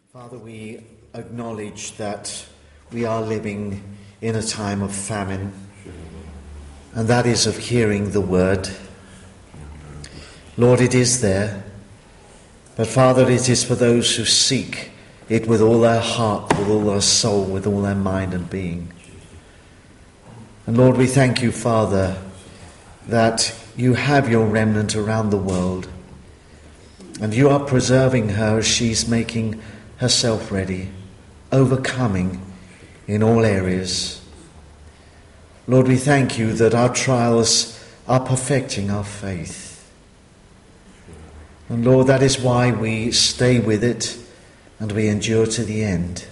Father, we acknowledge that we are living in a time of famine, and that is of hearing the word. Lord, it is there, but Father, it is for those who seek it with all their heart, with all their soul, with all their mind and being. And Lord, we thank you, Father, that you have your remnant around the world, and you are preserving her as she's making herself ready, overcoming in all areas. Lord, we thank you that our trials are perfecting our faith. And Lord, that is why we stay with it and we endure to the end.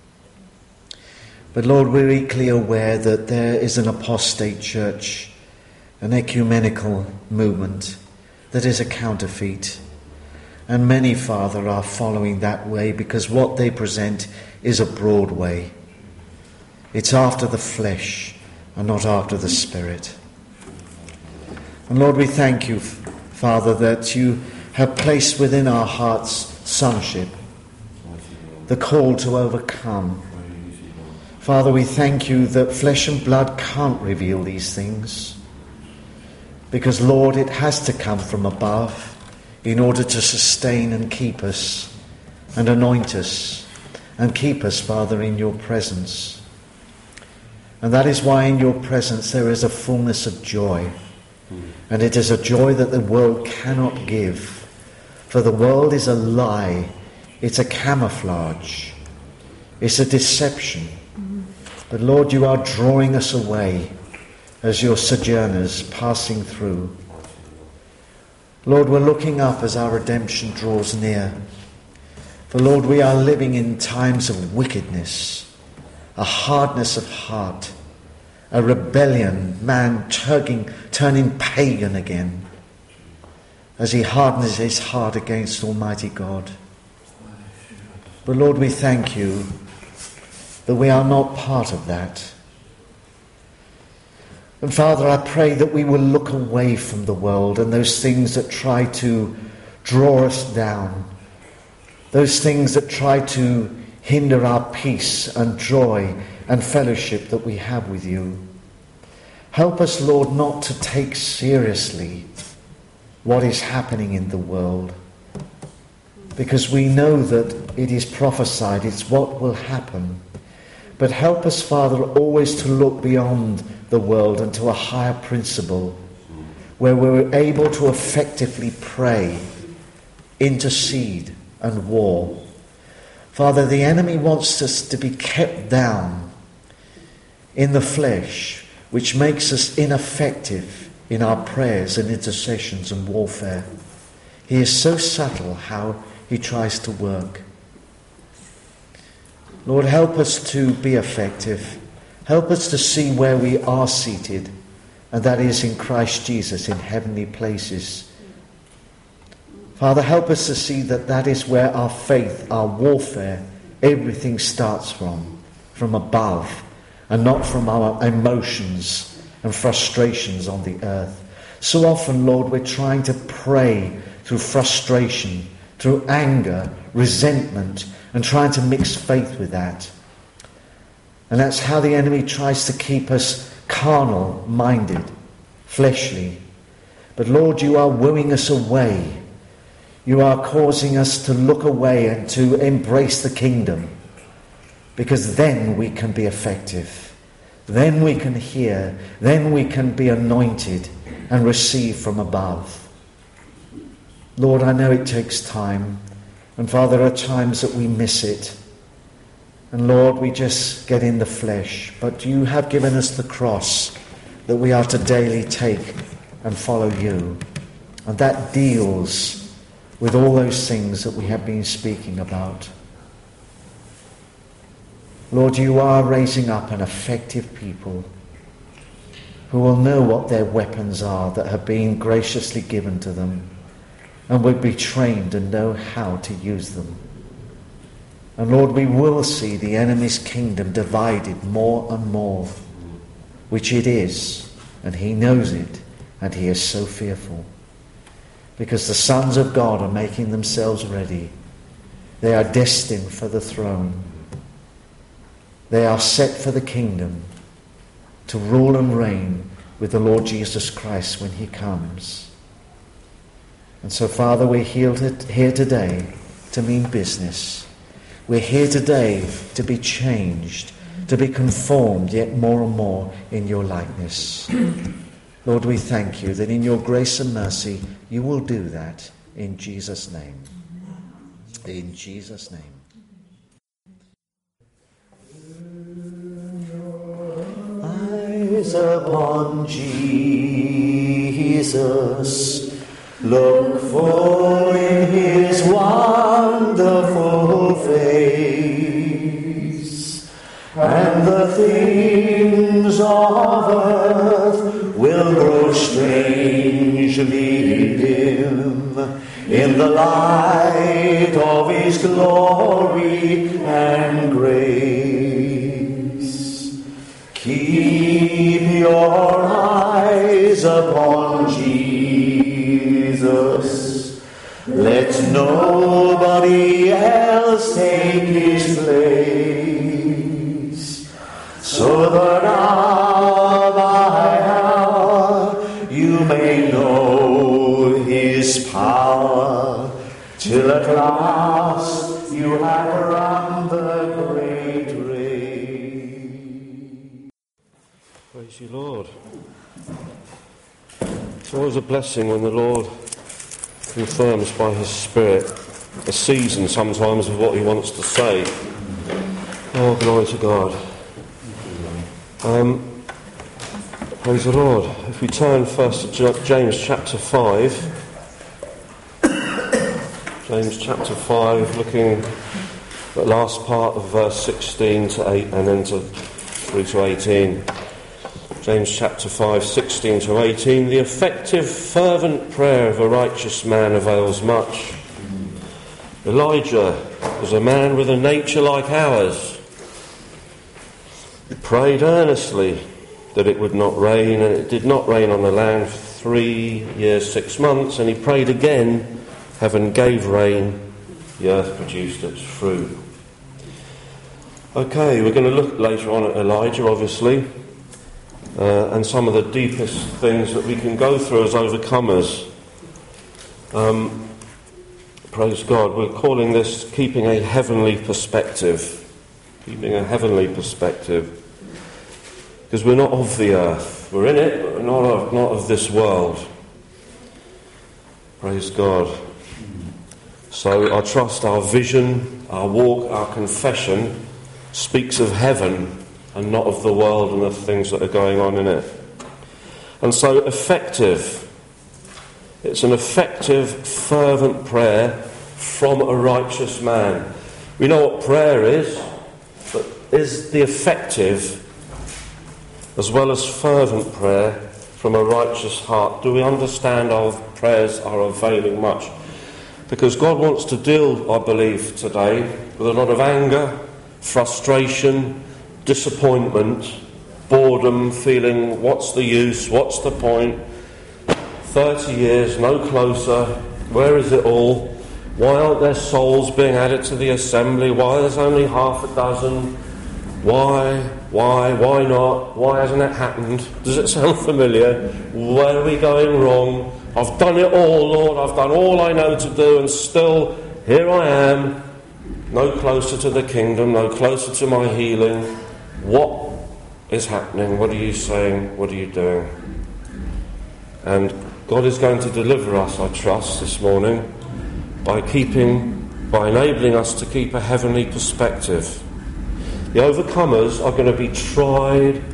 But Lord, we're equally aware that there is an apostate church, an ecumenical movement that is a counterfeit. And many, Father, are following that way because what they present is a broad way. It's after the flesh and not after the Spirit. And Lord, we thank you, Father, that you have placed within our hearts sonship, the call to overcome. Father, we thank you that flesh and blood can't reveal these things because, Lord, it has to come from above in order to sustain and keep us and anoint us and keep us, Father, in your presence. And that is why in your presence there is a fullness of joy. And it is a joy that the world cannot give. For the world is a lie. It's a camouflage. It's a deception. But Lord, you are drawing us away as your sojourners passing through. Lord, we're looking up as our redemption draws near. For Lord, we are living in times of wickedness, a hardness of heart, a rebellion, man turning pagan again, as he hardens his heart against Almighty God. But Lord, we thank you that we are not part of that. And Father, I pray that we will look away from the world and those things that try to draw us down, those things that try to hinder our peace and joy and fellowship that we have with you. Help us, Lord, not to take seriously what is happening in the world, because we know that it is prophesied, it's what will happen. But help us, Father, always to look beyond the world and to a higher principle where we're able to effectively pray, intercede and war. Father, the enemy wants us to be kept down in the flesh, which makes us ineffective in our prayers and intercessions and warfare. He is so subtle how he tries to work. Lord, help us to be effective. Help us to see where we are seated, and that is in Christ Jesus in heavenly places. Father, help us to see that that is where our faith, our warfare, everything starts from above, and not from our emotions and frustrations on the earth. So often, Lord, we're trying to pray through frustration, through anger, resentment, and trying to mix faith with that. And that's how the enemy tries to keep us carnal-minded, fleshly. But Lord, you are wooing us away. You are causing us to look away and to embrace the kingdom, because then we can be effective. Then we can hear. Then we can be anointed and receive from above. Lord, I know it takes time. And Father, there are times that we miss it. And Lord, we just get in the flesh. But you have given us the cross that we are to daily take and follow you. And that deals with all those things that we have been speaking about. Lord, you are raising up an effective people who will know what their weapons are that have been graciously given to them, and will be trained and know how to use them. And Lord, we will see the enemy's kingdom divided more and more, which it is, and he knows it, and he is so fearful. Because the sons of God are making themselves ready They are destined for the throne. They are set for the kingdom, to rule and reign with the Lord Jesus Christ when he comes. And so, Father, we're here today to mean business. We're here today to be changed, to be conformed yet more and more in your likeness. Lord, we thank you that in your grace and mercy you will do that in Jesus' name. In Jesus' name. Eyes upon Jesus, look full in his wonderful face, and the things of earth will grow strangely dim in the light of his glory and grace. Keep your eyes upon Jesus. Let nobody else take his place, so that hour by hour you may know his power, till at last you have run the great race. Praise you, Lord. It's always a blessing when the Lord confirms by his Spirit a season sometimes of what he wants to say. Oh, glory to God. Praise the Lord. If we turn first to James chapter 5. James chapter 5, looking at the last part of verse 16 to 8 and then through to 18. James chapter 5, 16 to 18. The effective, fervent prayer of a righteous man avails much. Elijah was a man with a nature like ours. He prayed earnestly that it would not rain, and it did not rain on the land for 3 years, 6 months, and he prayed again. Heaven gave rain, the earth produced its fruit. Okay, we're going to look later on at Elijah, obviously, and some of the deepest things that we can go through as overcomers. Praise God. We're calling this keeping a heavenly perspective. Keeping a heavenly perspective. Because we're not of the earth. We're in it, but we're not of this world. Praise God. So I trust our vision, our walk, our confession speaks of heaven and not of the world and the things that are going on in it. And so effective. It's an effective, fervent prayer from a righteous man. We know what prayer is, but is the effective as well as fervent prayer from a righteous heart? Do we understand our prayers are availing much? Because God wants to deal, I believe, today with a lot of anger, frustration, disappointment, boredom, feeling what's the use, what's the point, 30 years, no closer, where is it all? Why aren't there souls being added to the assembly? Why there's only half a dozen? Why not? Why hasn't it happened? Does it sound familiar? Where are we going wrong? I've done it all, Lord, I've done all I know to do, and still here I am, no closer to the kingdom, no closer to my healing. What is happening? What are you saying? What are you doing? And God is going to deliver us, I trust, this morning by enabling us to keep a heavenly perspective. The overcomers are going to be tried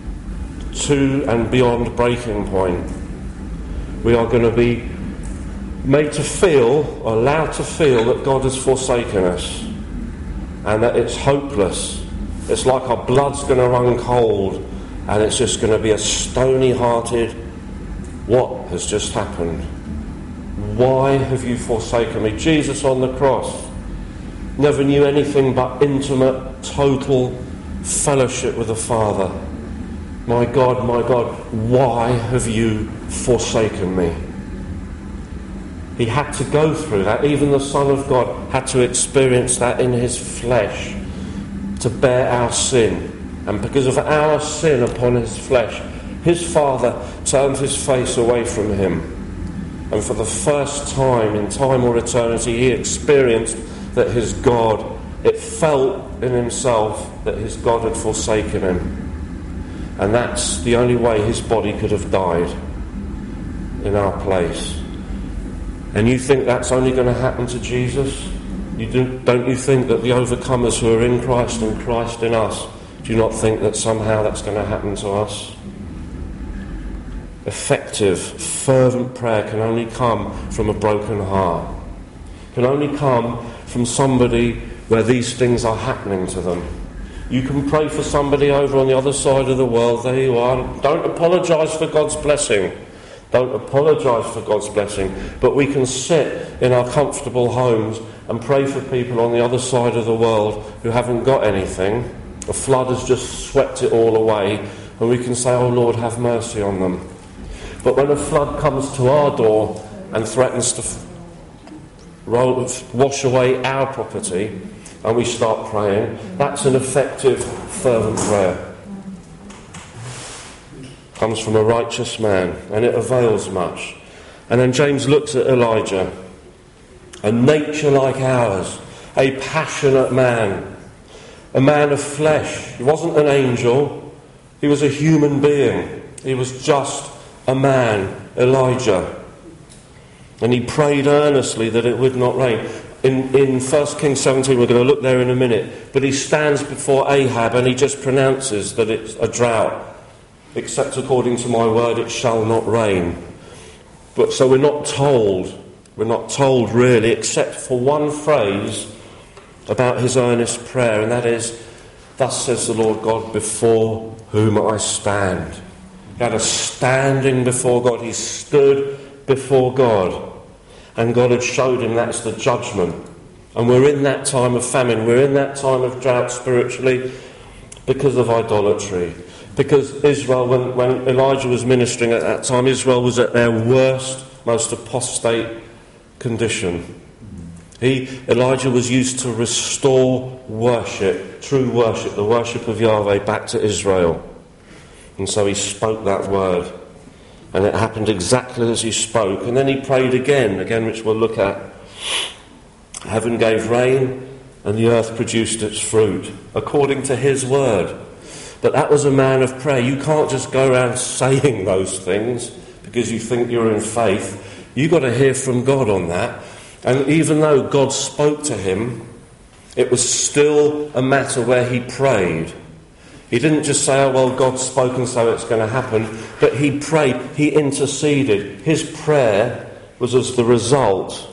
to and beyond breaking point. We are going to be made to feel, or allowed to feel, that God has forsaken us and that it's hopeless. It's like our blood's going to run cold and it's just going to be a stony-hearted, what has just happened? Why have you forsaken me? Jesus on the cross never knew anything but intimate, total fellowship with the Father. My God, why have you forsaken me? He had to go through that. Even the Son of God had to experience that in his flesh to bear our sin. And because of our sin upon his flesh, his Father turned his face away from him. And for the first time in time or eternity, he experienced that his God, it felt in himself that his God had forsaken him. And that's the only way his body could have died, in our place. And you think that's only going to happen to Jesus? Don't you think that the overcomers who are in Christ and Christ in us, do you not think that somehow that's going to happen to us? Effective, fervent prayer can only come from a broken heart. Can only come from somebody where these things are happening to them. You can pray for somebody over on the other side of the world. There you are. Don't apologise for God's blessing. Don't apologise for God's blessing. But we can sit in our comfortable homes and pray for people on the other side of the world who haven't got anything. A flood has just swept it all away. And we can say, oh Lord, have mercy on them. But when a flood comes to our door and threatens to wash away our property, and we start praying, that's an effective, fervent prayer. Comes from a righteous man, and it avails much. And then James looks at Elijah, a nature like ours, a passionate man, a man of flesh. He wasn't an angel, he was a human being. He was just a man, Elijah. And he prayed earnestly that it would not rain. In 1 Kings 17, we're going to look there in a minute, but he stands before Ahab and he just pronounces that it's a drought. Except according to my word, it shall not rain. But so we're not told really, except for one phrase about his earnest prayer, and that is, thus says the Lord God, before whom I stand. He had a standing before God. He stood before God. And God had showed him that's the judgment. And we're in that time of famine. We're in that time of drought spiritually because of idolatry. Because Israel, when Elijah was ministering at that time, Israel was at their worst, most apostate condition. Elijah was used to restore worship, true worship, the worship of Yahweh back to Israel. And so he spoke that word. And it happened exactly as he spoke. And then he prayed again, which we'll look at. Heaven gave rain, and the earth produced its fruit, according to his word. But that was a man of prayer. You can't just go around saying those things because you think you're in faith. You've got to hear from God on that. And even though God spoke to him, it was still a matter where he prayed. He didn't just say, oh, well, God's spoken, so it's going to happen. But he prayed, he interceded. His prayer was as the result.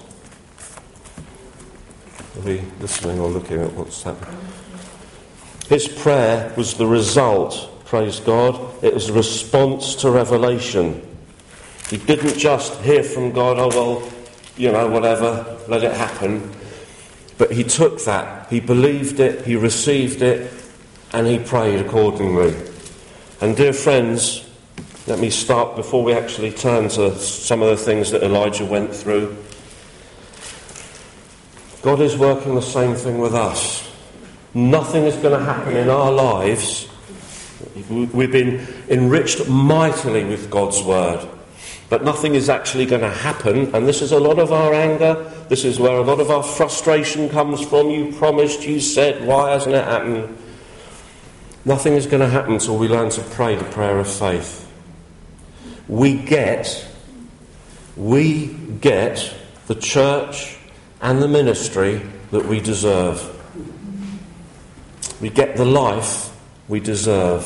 Are we listening or looking at what's happening? His prayer was the result, praise God. It was a response to revelation. He didn't just hear from God, oh, well, whatever, let it happen. But he took that, he believed it, he received it, and he prayed accordingly. And dear friends, let me start before we actually turn to some of the things that Elijah went through. God is working the same thing with us. Nothing is going to happen in our lives. We've been enriched mightily with God's word. But nothing is actually going to happen. And this is a lot of our anger. This is where a lot of our frustration comes from. You promised, you said, why hasn't it happened? Nothing is going to happen until we learn to pray the prayer of faith. We get the church and the ministry that we deserve. We get the life we deserve.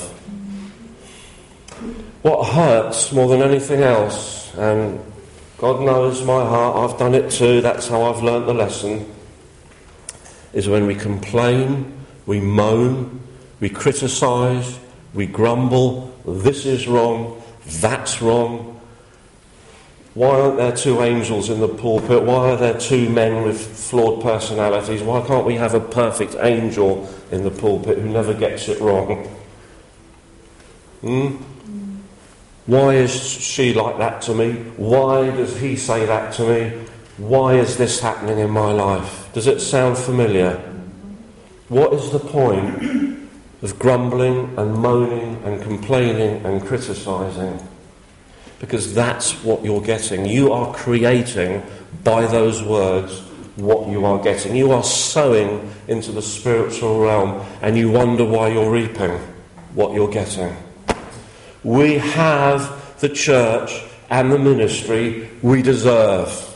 What hurts more than anything else, and God knows my heart, I've done it too, that's how I've learnt the lesson, is when we complain, we moan, we criticise, we grumble, this is wrong, that's wrong. Why aren't there two angels in the pulpit? Why are there two men with flawed personalities? Why can't we have a perfect angel in the pulpit who never gets it wrong? Why is she like that to me? Why does he say that to me? Why is this happening in my life? Does it sound familiar? What is the point of grumbling and moaning and complaining and criticising? Because that's what you're getting. You are creating, by those words, what you are getting. You are sowing into the spiritual realm, and you wonder why you're reaping what you're getting. We have the church and the ministry we deserve.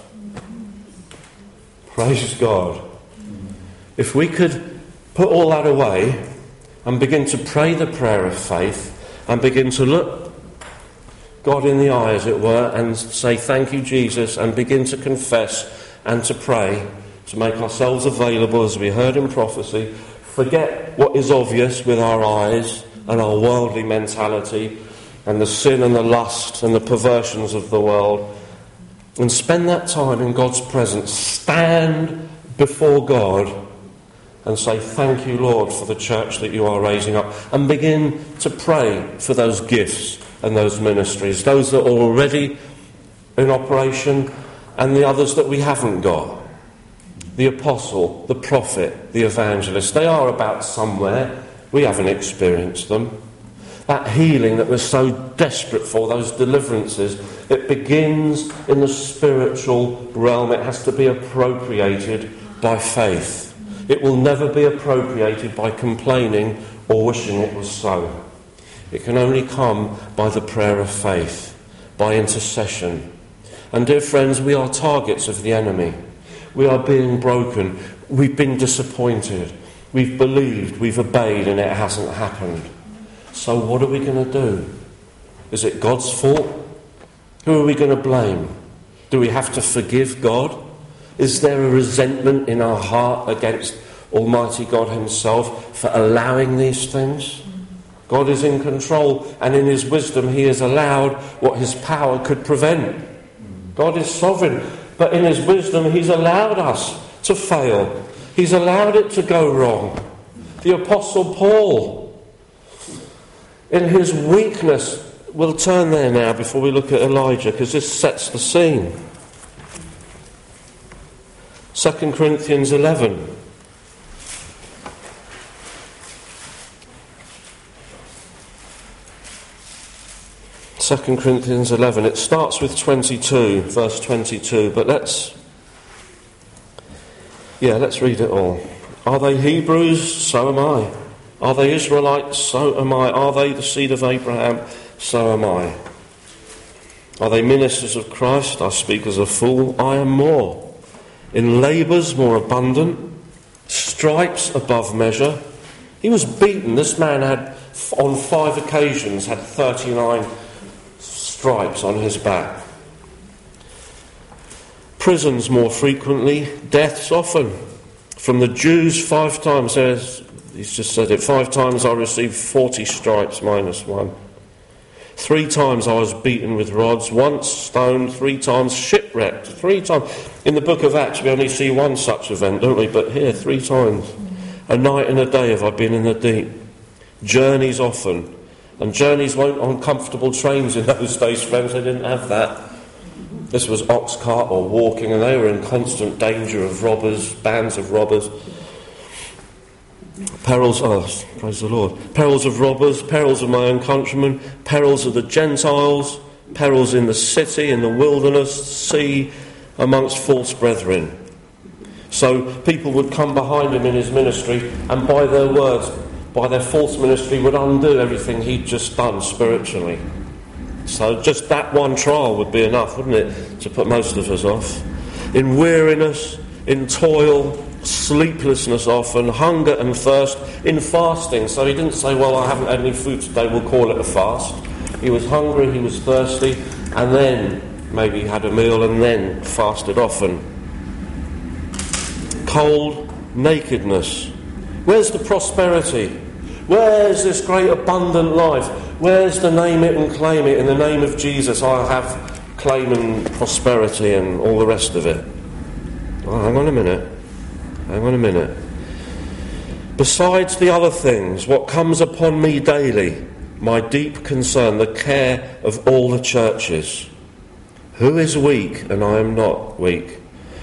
Praise God. If we could put all that away and begin to pray the prayer of faith and begin to look God in the eye, as it were, and say thank you, Jesus, and begin to confess and to pray, to make ourselves available, as we heard in prophecy, forget what is obvious with our eyes and our worldly mentality and the sin and the lust and the perversions of the world, and spend that time in God's presence, stand before God and say, thank you, Lord, for the church that you are raising up, and begin to pray for those gifts and those ministries, those that are already in operation and the others that we haven't got. The apostle, the prophet, the evangelist, they are about somewhere. We haven't experienced them. That healing that we're so desperate for, those deliverances, it begins in the spiritual realm. It has to be appropriated by faith. It will never be appropriated by complaining or wishing it was so. It can only come by the prayer of faith, by intercession. And dear friends, we are targets of the enemy. We are being broken. We've been disappointed. We've believed, we've obeyed, and it hasn't happened. So what are we going to do? Is it God's fault? Who are we going to blame? Do we have to forgive God? Is there a resentment in our heart against Almighty God himself for allowing these things? God is in control, and in his wisdom he has allowed what his power could prevent. God is sovereign, but in his wisdom he's allowed us to fail. He's allowed it to go wrong. The Apostle Paul, in his weakness, we'll turn there now before we look at Elijah, because this sets the scene. 2 Corinthians 11. Second Corinthians 11. It starts with 22, verse 22, but let's read it all. Are they Hebrews? So am I. Are they Israelites? So am I. Are they the seed of Abraham? So am I. Are they ministers of Christ? I speak as a fool. I am more. In labours more abundant, stripes above measure. He was beaten. This man had, on 5 occasions, had 39 stripes on his back. Prisons more frequently, deaths often. From the Jews 5 times, he's just said it, 5 times I received 40 stripes minus 1. 3 times I was beaten with rods, once stoned, 3 times shipwrecked, 3 times. In the book of Acts we only see one such event, don't we? But here, 3 times. A night and a day have I been in the deep. Journeys often. And journeys weren't on comfortable trains in those days, friends. They didn't have that. This was ox cart or walking, and they were in constant danger of robbers, bands of robbers. Perils, praise the Lord. Perils of robbers, perils of my own countrymen, perils of the Gentiles, perils in the city, in the wilderness, sea, amongst false brethren. So people would come behind him in his ministry, and by their words, by their false ministry, would undo everything he'd just done spiritually. So just that one trial would be enough, wouldn't it, to put most of us off. In weariness, in toil, sleeplessness often, hunger and thirst, in fasting. So he didn't say, well, I haven't had any food today, we'll call it a fast. He was hungry, he was thirsty, and then maybe had a meal and then fasted often. Cold, nakedness. Where's the prosperity? Where's this great abundant life? Where's the name it and claim it? In the name of Jesus I'll have claim and prosperity and all the rest of it. Oh, hang on a minute. Besides the other things, what comes upon me daily, my deep concern, the care of all the churches. Who is weak and I am not weak?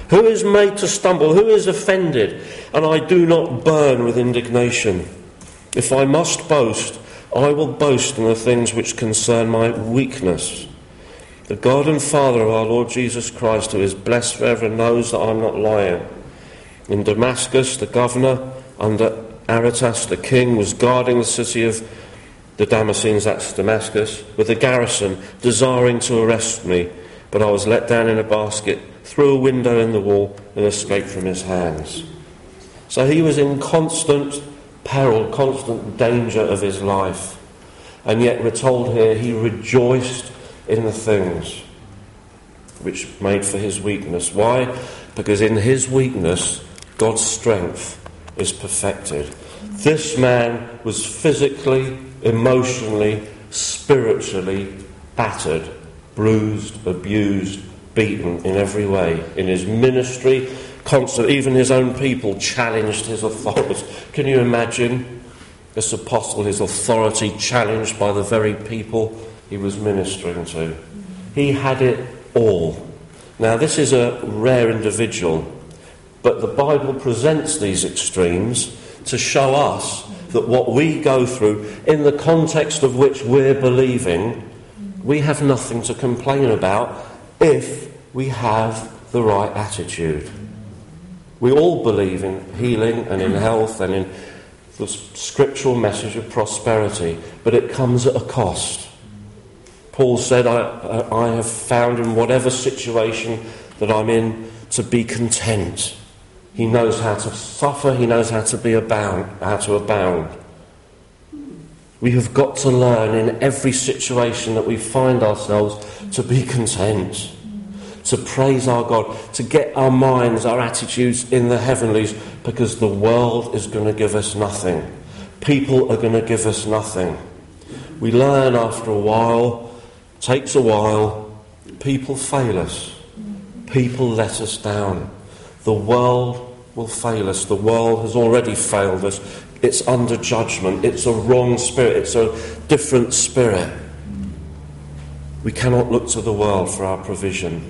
Who is made to stumble? Who is offended? And I do not burn with indignation. If I must boast, I will boast in the things which concern my weakness. The God and Father of our Lord Jesus Christ, who is blessed forever, knows that I'm not lying. In Damascus, the governor under Aretas, the king, was guarding the city of the Damascenes, that's Damascus, with a garrison, desiring to arrest me. But I was let down in a basket, through a window in the wall, and escaped from his hands. So he was in constant peril, constant danger of his life. And yet we're told here he rejoiced in the things which made for his weakness. Why? Because in his weakness, God's strength is perfected. This man was physically, emotionally, spiritually battered, bruised, abused, beaten in every way. In his ministry, even his own people challenged his authority. Can you imagine this apostle, his authority challenged by the very people he was ministering to? He had it all. Now, this is a rare individual, but the Bible presents these extremes to show us that what we go through, in the context of which we're believing, we have nothing to complain about if we have the right attitude. We all believe in healing and in health and in the scriptural message of prosperity, but it comes at a cost. Paul said, I have found in whatever situation that I'm in to be content. He knows how to suffer, he knows how to abound. We have got to learn in every situation that we find ourselves to be content, to praise our God, to get our minds, our attitudes in the heavenlies, because the world is going to give us nothing. People are going to give us nothing. We learn after a while, takes a while, people fail us. People let us down. The world will fail us. The world has already failed us. It's under judgment. It's a wrong spirit. It's a different spirit. We cannot look to the world for our provision.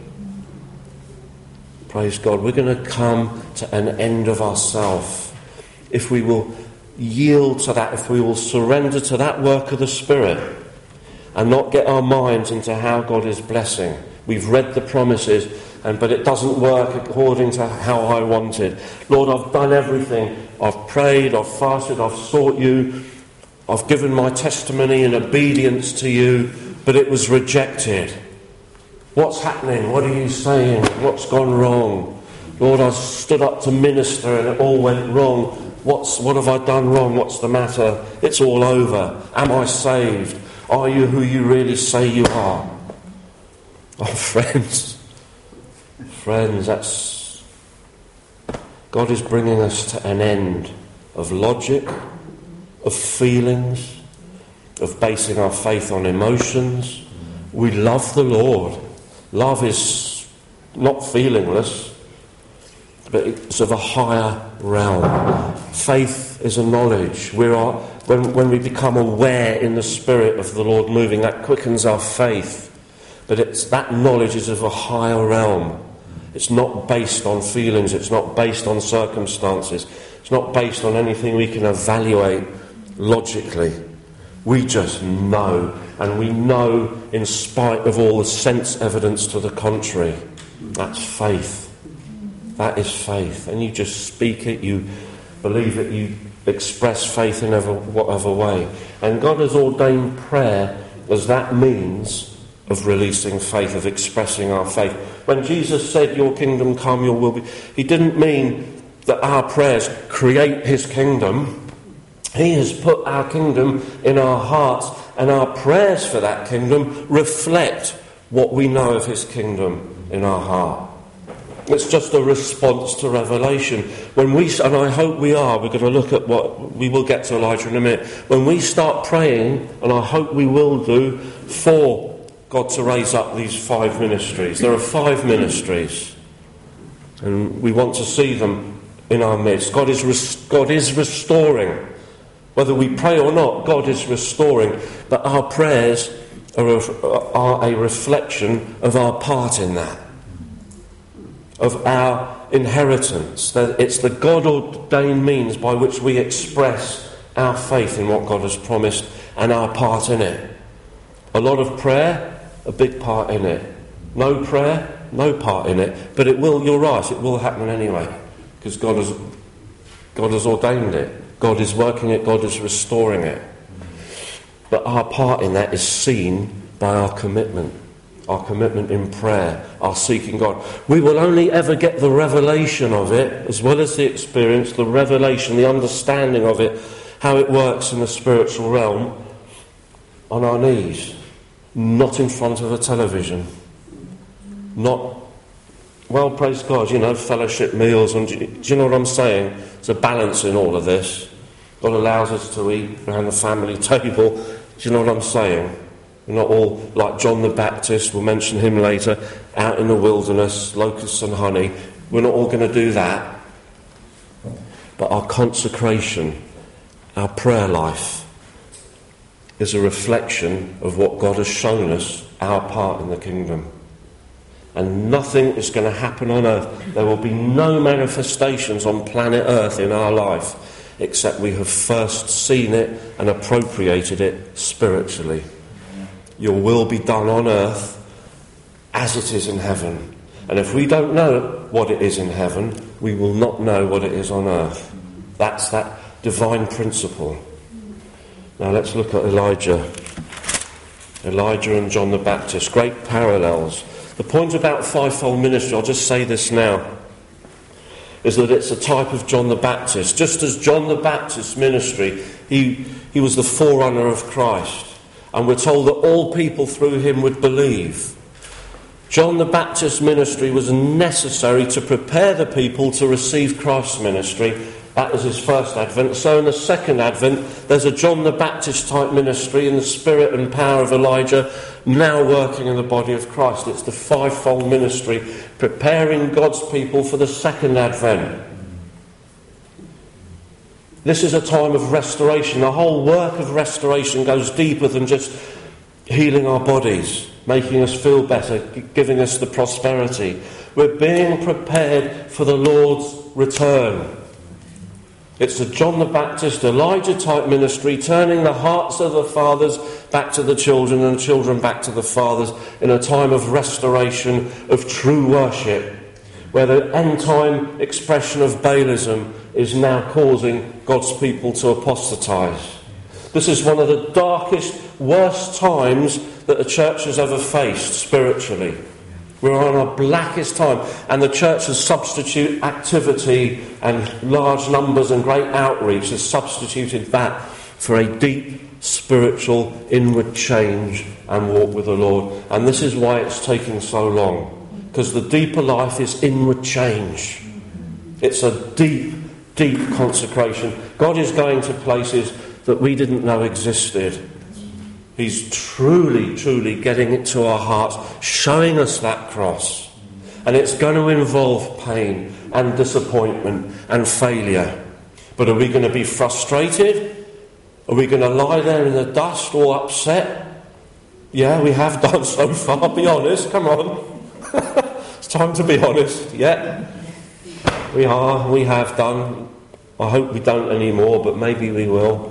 Praise God. We're going to come to an end of ourselves. If we will yield to that, if we will surrender to that work of the Spirit and not get our minds into how God is blessing. We've read the promises, but it doesn't work according to how I wanted. Lord, I've done everything. I've prayed, I've fasted, I've sought you. I've given my testimony in obedience to you, but it was rejected. What's happening? What are you saying? What's gone wrong? Lord, I stood up to minister and it all went wrong. What have I done wrong? What's the matter? It's all over. Am I saved? Are you who you really say you are? Oh, friends, that's... God is bringing us to an end of logic, of feelings, of basing our faith on emotions. We love the Lord. Love is not feelingless, but it's of a higher realm. Faith is a knowledge. When we become aware in the Spirit of the Lord moving, that quickens our faith. But that knowledge is of a higher realm. It's not based on feelings. It's not based on circumstances. It's not based on anything we can evaluate logically. We just know, and we know in spite of all the sense evidence to the contrary. That's faith. That is faith. And you just speak it, you believe it, you express faith in whatever way. And God has ordained prayer as that means of releasing faith, of expressing our faith. When Jesus said, your kingdom come, your will be, he didn't mean that our prayers create his kingdom. He has put our kingdom in our hearts, and our prayers for that kingdom reflect what we know of his kingdom in our heart. It's just a response to revelation. And I hope we're going to look at we will get to Elijah in a minute. When we start praying, and I hope we will do, for God to raise up these 5 ministries. There are 5 ministries, and we want to see them in our midst. God is restoring. Whether we pray or not, God is restoring. But our prayers are a reflection of our part in that. of our inheritance. It's the God-ordained means by which we express our faith in what God has promised and our part in it. A lot of prayer, a big part in it. No prayer, no part in it. But it will, you're right, it will happen anyway. Because God has ordained it. God is working it, God is restoring it. But our part in that is seen by our commitment in prayer, our seeking God. We will only ever get the revelation of it, as well as the experience, the revelation, the understanding of it, how it works in the spiritual realm, on our knees, not in front of a television. Not, well, praise God, fellowship meals, and do you know what I'm saying? There's a balance in all of this. God allows us to eat around the family table. Do you know what I'm saying? We're not all like John the Baptist, we'll mention him later, out in the wilderness, locusts and honey. We're not all going to do that. But our consecration, our prayer life, is a reflection of what God has shown us, our part in the kingdom. And nothing is going to happen on earth. There will be no manifestations on planet Earth in our life except we have first seen it and appropriated it spiritually. Your will be done on earth as it is in heaven. And if we don't know what it is in heaven, we will not know what it is on earth. That's that divine principle. Now let's look at Elijah. Elijah and John the Baptist. Great parallels. The point about fivefold ministry, I'll just say this now, is that it's a type of John the Baptist. Just as John the Baptist's ministry, he was the forerunner of Christ. And we're told that all people through him would believe. John the Baptist's ministry was necessary to prepare the people to receive Christ's ministry. That was his first advent. So in the second advent, there's a John the Baptist type ministry in the spirit and power of Elijah, now working in the body of Christ. It's the fivefold ministry, preparing God's people for the second advent. This is a time of restoration. The whole work of restoration goes deeper than just healing our bodies, making us feel better, giving us the prosperity. We're being prepared for the Lord's return. It's the John the Baptist, Elijah type ministry, turning the hearts of the fathers back to the children and the children back to the fathers in a time of restoration, of true worship, where the end time expression of Baalism is now causing God's people to apostatise. This is one of the darkest, worst times that the church has ever faced spiritually. We're on our blackest time, and the church has substituted activity and large numbers and great outreach, has substituted that for a deep spiritual inward change and walk with the Lord. And this is why it's taking so long, because the deeper life is inward change. It's a deep, deep consecration. God is going to places that we didn't know existed. He's truly, truly getting it to our hearts, showing us that cross. And it's going to involve pain and disappointment and failure. But are we going to be frustrated? Are we going to lie there in the dust all upset? Yeah, we have done so far, be honest, come on. It's time to be honest, yeah. We have done. I hope we don't anymore, but maybe we will.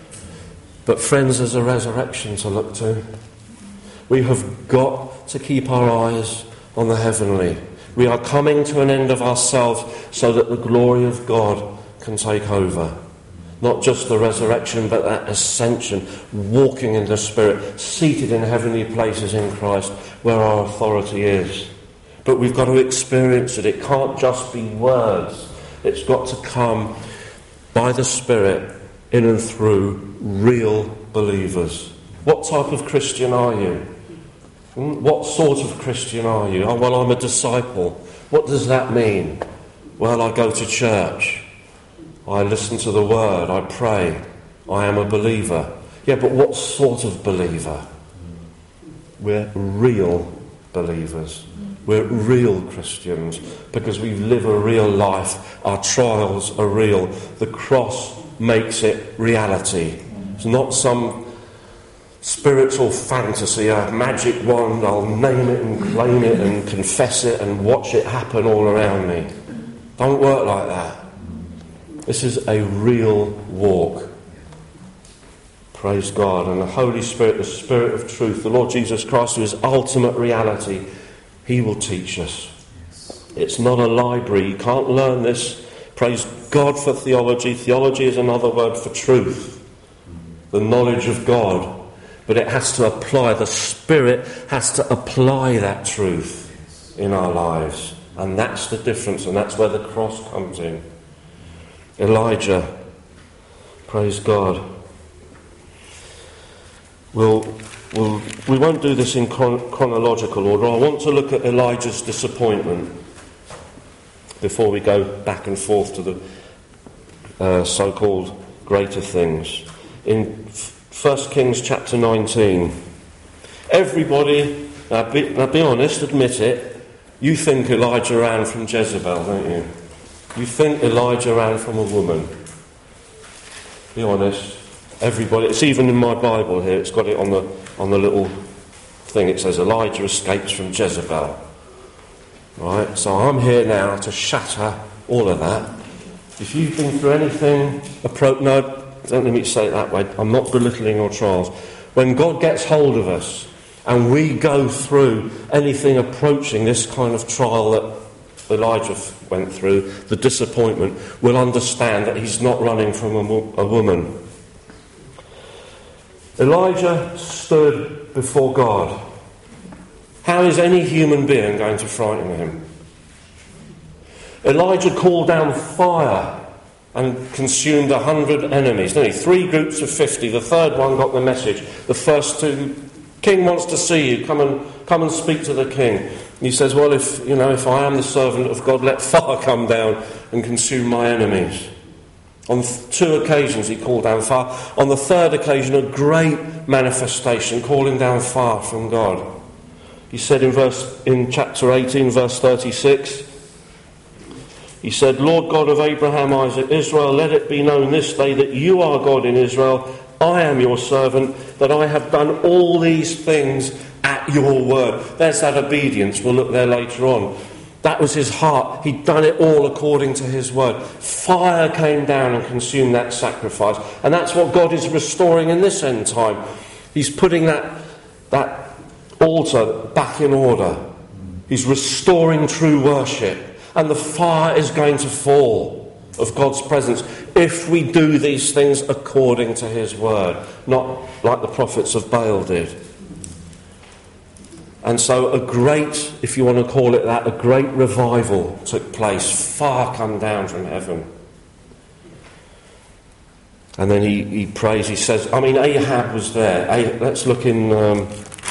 But friends, there's a resurrection to look to. We have got to keep our eyes on the heavenly. We are coming to an end of ourselves so that the glory of God can take over. Not just the resurrection, but that ascension, walking in the Spirit, seated in heavenly places in Christ, where our authority is. But we've got to experience it. It can't just be words. It's got to come by the Spirit, in and through real believers. What type of Christian are you? What sort of Christian are you? Oh, well, I'm a disciple. What does that mean? Well, I go to church. I listen to the word. I pray. I am a believer. Yeah, but what sort of believer? We're real believers. We're real Christians because we live a real life. Our trials are real. The cross makes it reality. It's not some spiritual fantasy, a magic wand, I'll name it and claim it and confess it and watch it happen all around me. Don't work like that. This is a real walk. Praise God. And the Holy Spirit, the Spirit of truth, the Lord Jesus Christ, who is ultimate reality, He will teach us. It's not a library. You can't learn this. Praise God for theology. Theology is another word for truth. The knowledge of God. But it has to apply, the Spirit has to apply that truth in our lives. And that's the difference, and that's where the cross comes in. Elijah, praise God. We won't do this in chronological order. I want to look at Elijah's disappointment before we go back and forth to the so-called greater things. In 1 Kings chapter 19, everybody, now be honest, admit it, you think Elijah ran from Jezebel, don't you? You think Elijah ran from a woman. Be honest. Everybody, it's even in my Bible here, it's got it on the little thing, it says Elijah escapes from Jezebel. Right, so I'm here now to shatter all of that. If you've been through anything, no, don't let me say it that way, I'm not belittling your trials. When God gets hold of us and we go through anything approaching this kind of trial that Elijah went through, the disappointment, we'll understand that he's not running from a woman. Elijah stood before God. How is any human being going to frighten him? Elijah called down fire and consumed 100 enemies. Only 3 groups of 50. The third one got the message. The first 2, king wants to see you. Come and speak to the king. And he says, well, if I am the servant of God, let fire come down and consume my enemies. On 2 occasions he called down fire. On the third occasion, a great manifestation, calling down fire from God. He said in chapter 18, verse 36, he said, Lord God of Abraham, Isaac, Israel, let it be known this day that you are God in Israel. I am your servant, that I have done all these things at your word. There's that obedience. We'll look there later on. That was his heart. He'd done it all according to his word. Fire came down and consumed that sacrifice. And that's what God is restoring in this end time. He's putting that altar back in order. He's restoring true worship. And the fire is going to fall of God's presence if we do these things according to his word. Not like the prophets of Baal did. And so a great, if you want to call it that, a great revival took place. Fire come down from heaven. And then he prays, he says, Ahab was there. Let's look in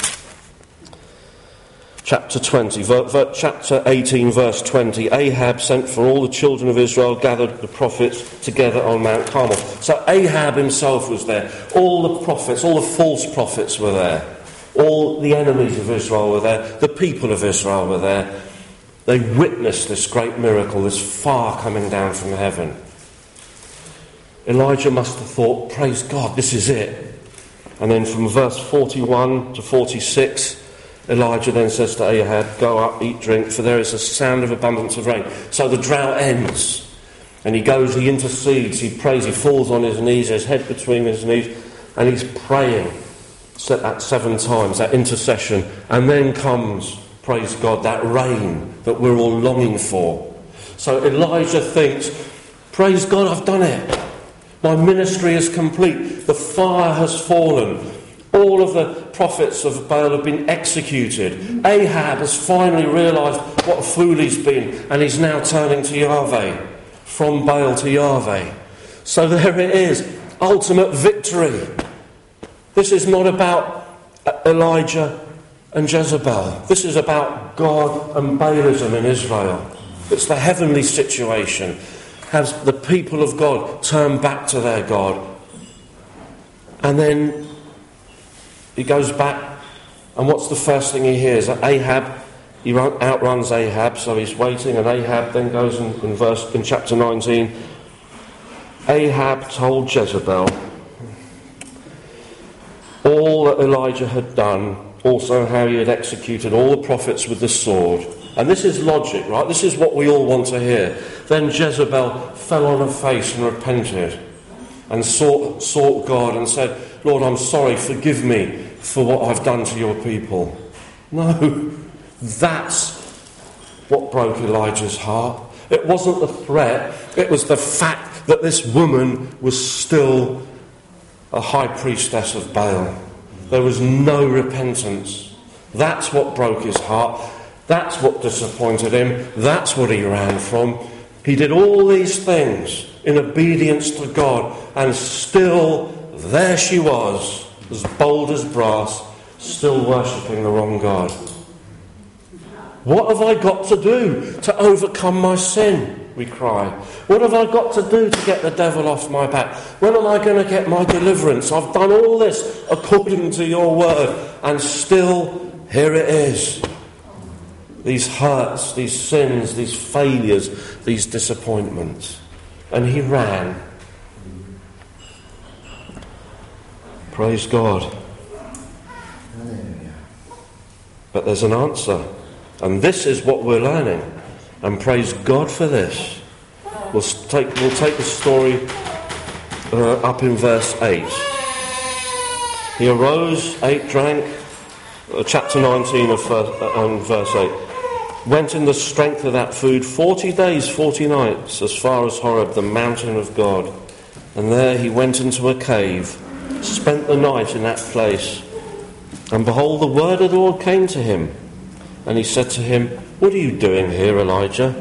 chapter 20, chapter 18, verse 20. Ahab sent for all the children of Israel, gathered the prophets together on Mount Carmel. So Ahab himself was there. All the prophets, all the false prophets were there. All the enemies of Israel were there. The people of Israel were there. They witnessed this great miracle, this fire coming down from heaven. Elijah must have thought, praise God, this is it. And then from verse 41 to 46, Elijah then says to Ahab, go up, eat, drink, for there is a sound of abundance of rain. So the drought ends. And he goes, he intercedes, he prays, he falls on his knees, his head between his knees, and he's praying. Set that 7 times, that intercession. And then comes, praise God, that rain that we're all longing for. So Elijah thinks, praise God, I've done it. My ministry is complete. The fire has fallen. All of the prophets of Baal have been executed. Ahab has finally realised what a fool he's been, and he's now turning to Yahweh, from Baal to Yahweh. So there it is, ultimate victory. This is not about Elijah and Jezebel. This is about God and Baalism in Israel. It's the heavenly situation. Has the people of God turned back to their God? And then he goes back, and what's the first thing he hears? Ahab, he outruns Ahab, so he's waiting, and Ahab then goes in chapter 19. Ahab told Jezebel all that Elijah had done, also how he had executed all the prophets with the sword. And this is logic, right? This is what we all want to hear. Then Jezebel fell on her face and repented and sought God and said, Lord, I'm sorry, forgive me for what I've done to your people. No, that's what broke Elijah's heart. It wasn't the threat, it was the fact that this woman was still a high priestess of Baal. There was no repentance. That's what broke his heart. That's what disappointed him. That's what he ran from. He did all these things in obedience to God, and still there she was, as bold as brass, still worshipping the wrong God. What have I got to do to overcome my sin? We cry. What have I got to do to get the devil off my back? When am I going to get my deliverance? I've done all this according to your word, and still here it is. These hurts, these sins, these failures, these disappointments. And he ran. Praise God. But there's an answer. And this is what we're learning. And praise God for this. We'll take the story up in verse 8. He arose, ate, drank, chapter 19 of verse 8. Went in the strength of that food 40 days, 40 nights, as far as Horeb, the mountain of God. And there he went into a cave, spent the night in that place. And behold, the word of the Lord came to him. And he said to him, what are you doing here, Elijah?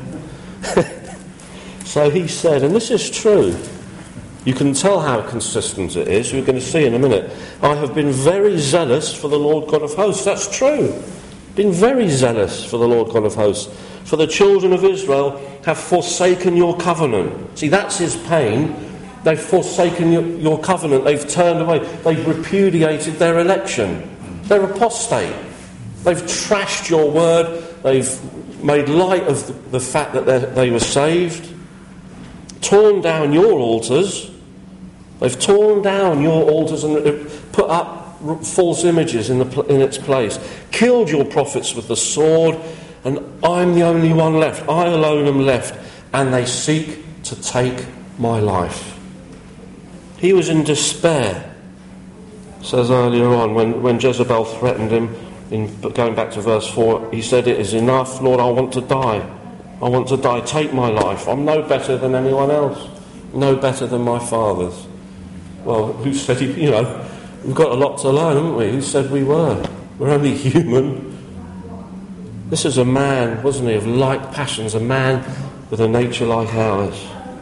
So he said, and this is true, you can tell how consistent it is, we're going to see in a minute. I have been very zealous for the Lord God of hosts. That's true. Been very zealous for the Lord God of hosts. For the children of Israel have forsaken your covenant. See, that's his pain. They've forsaken your covenant. They've turned away. They've repudiated their election. They're apostate. They've trashed your word. They've made light of the fact that they were saved. Torn down your altars. They've torn down your altars and put up false images in its place. Killed your prophets with the sword, and I'm the only one left. I alone am left, and they seek to take my life. He was in despair. It says earlier on, when Jezebel threatened him, going back to verse 4, he said, it is enough, Lord, I want to die. I want to die. Take my life. I'm no better than anyone else. No better than my fathers. Well, who said we've got a lot to learn, haven't we? Who said we were? We're only human. This is a man, wasn't he, of like passions, a man with a nature like ours.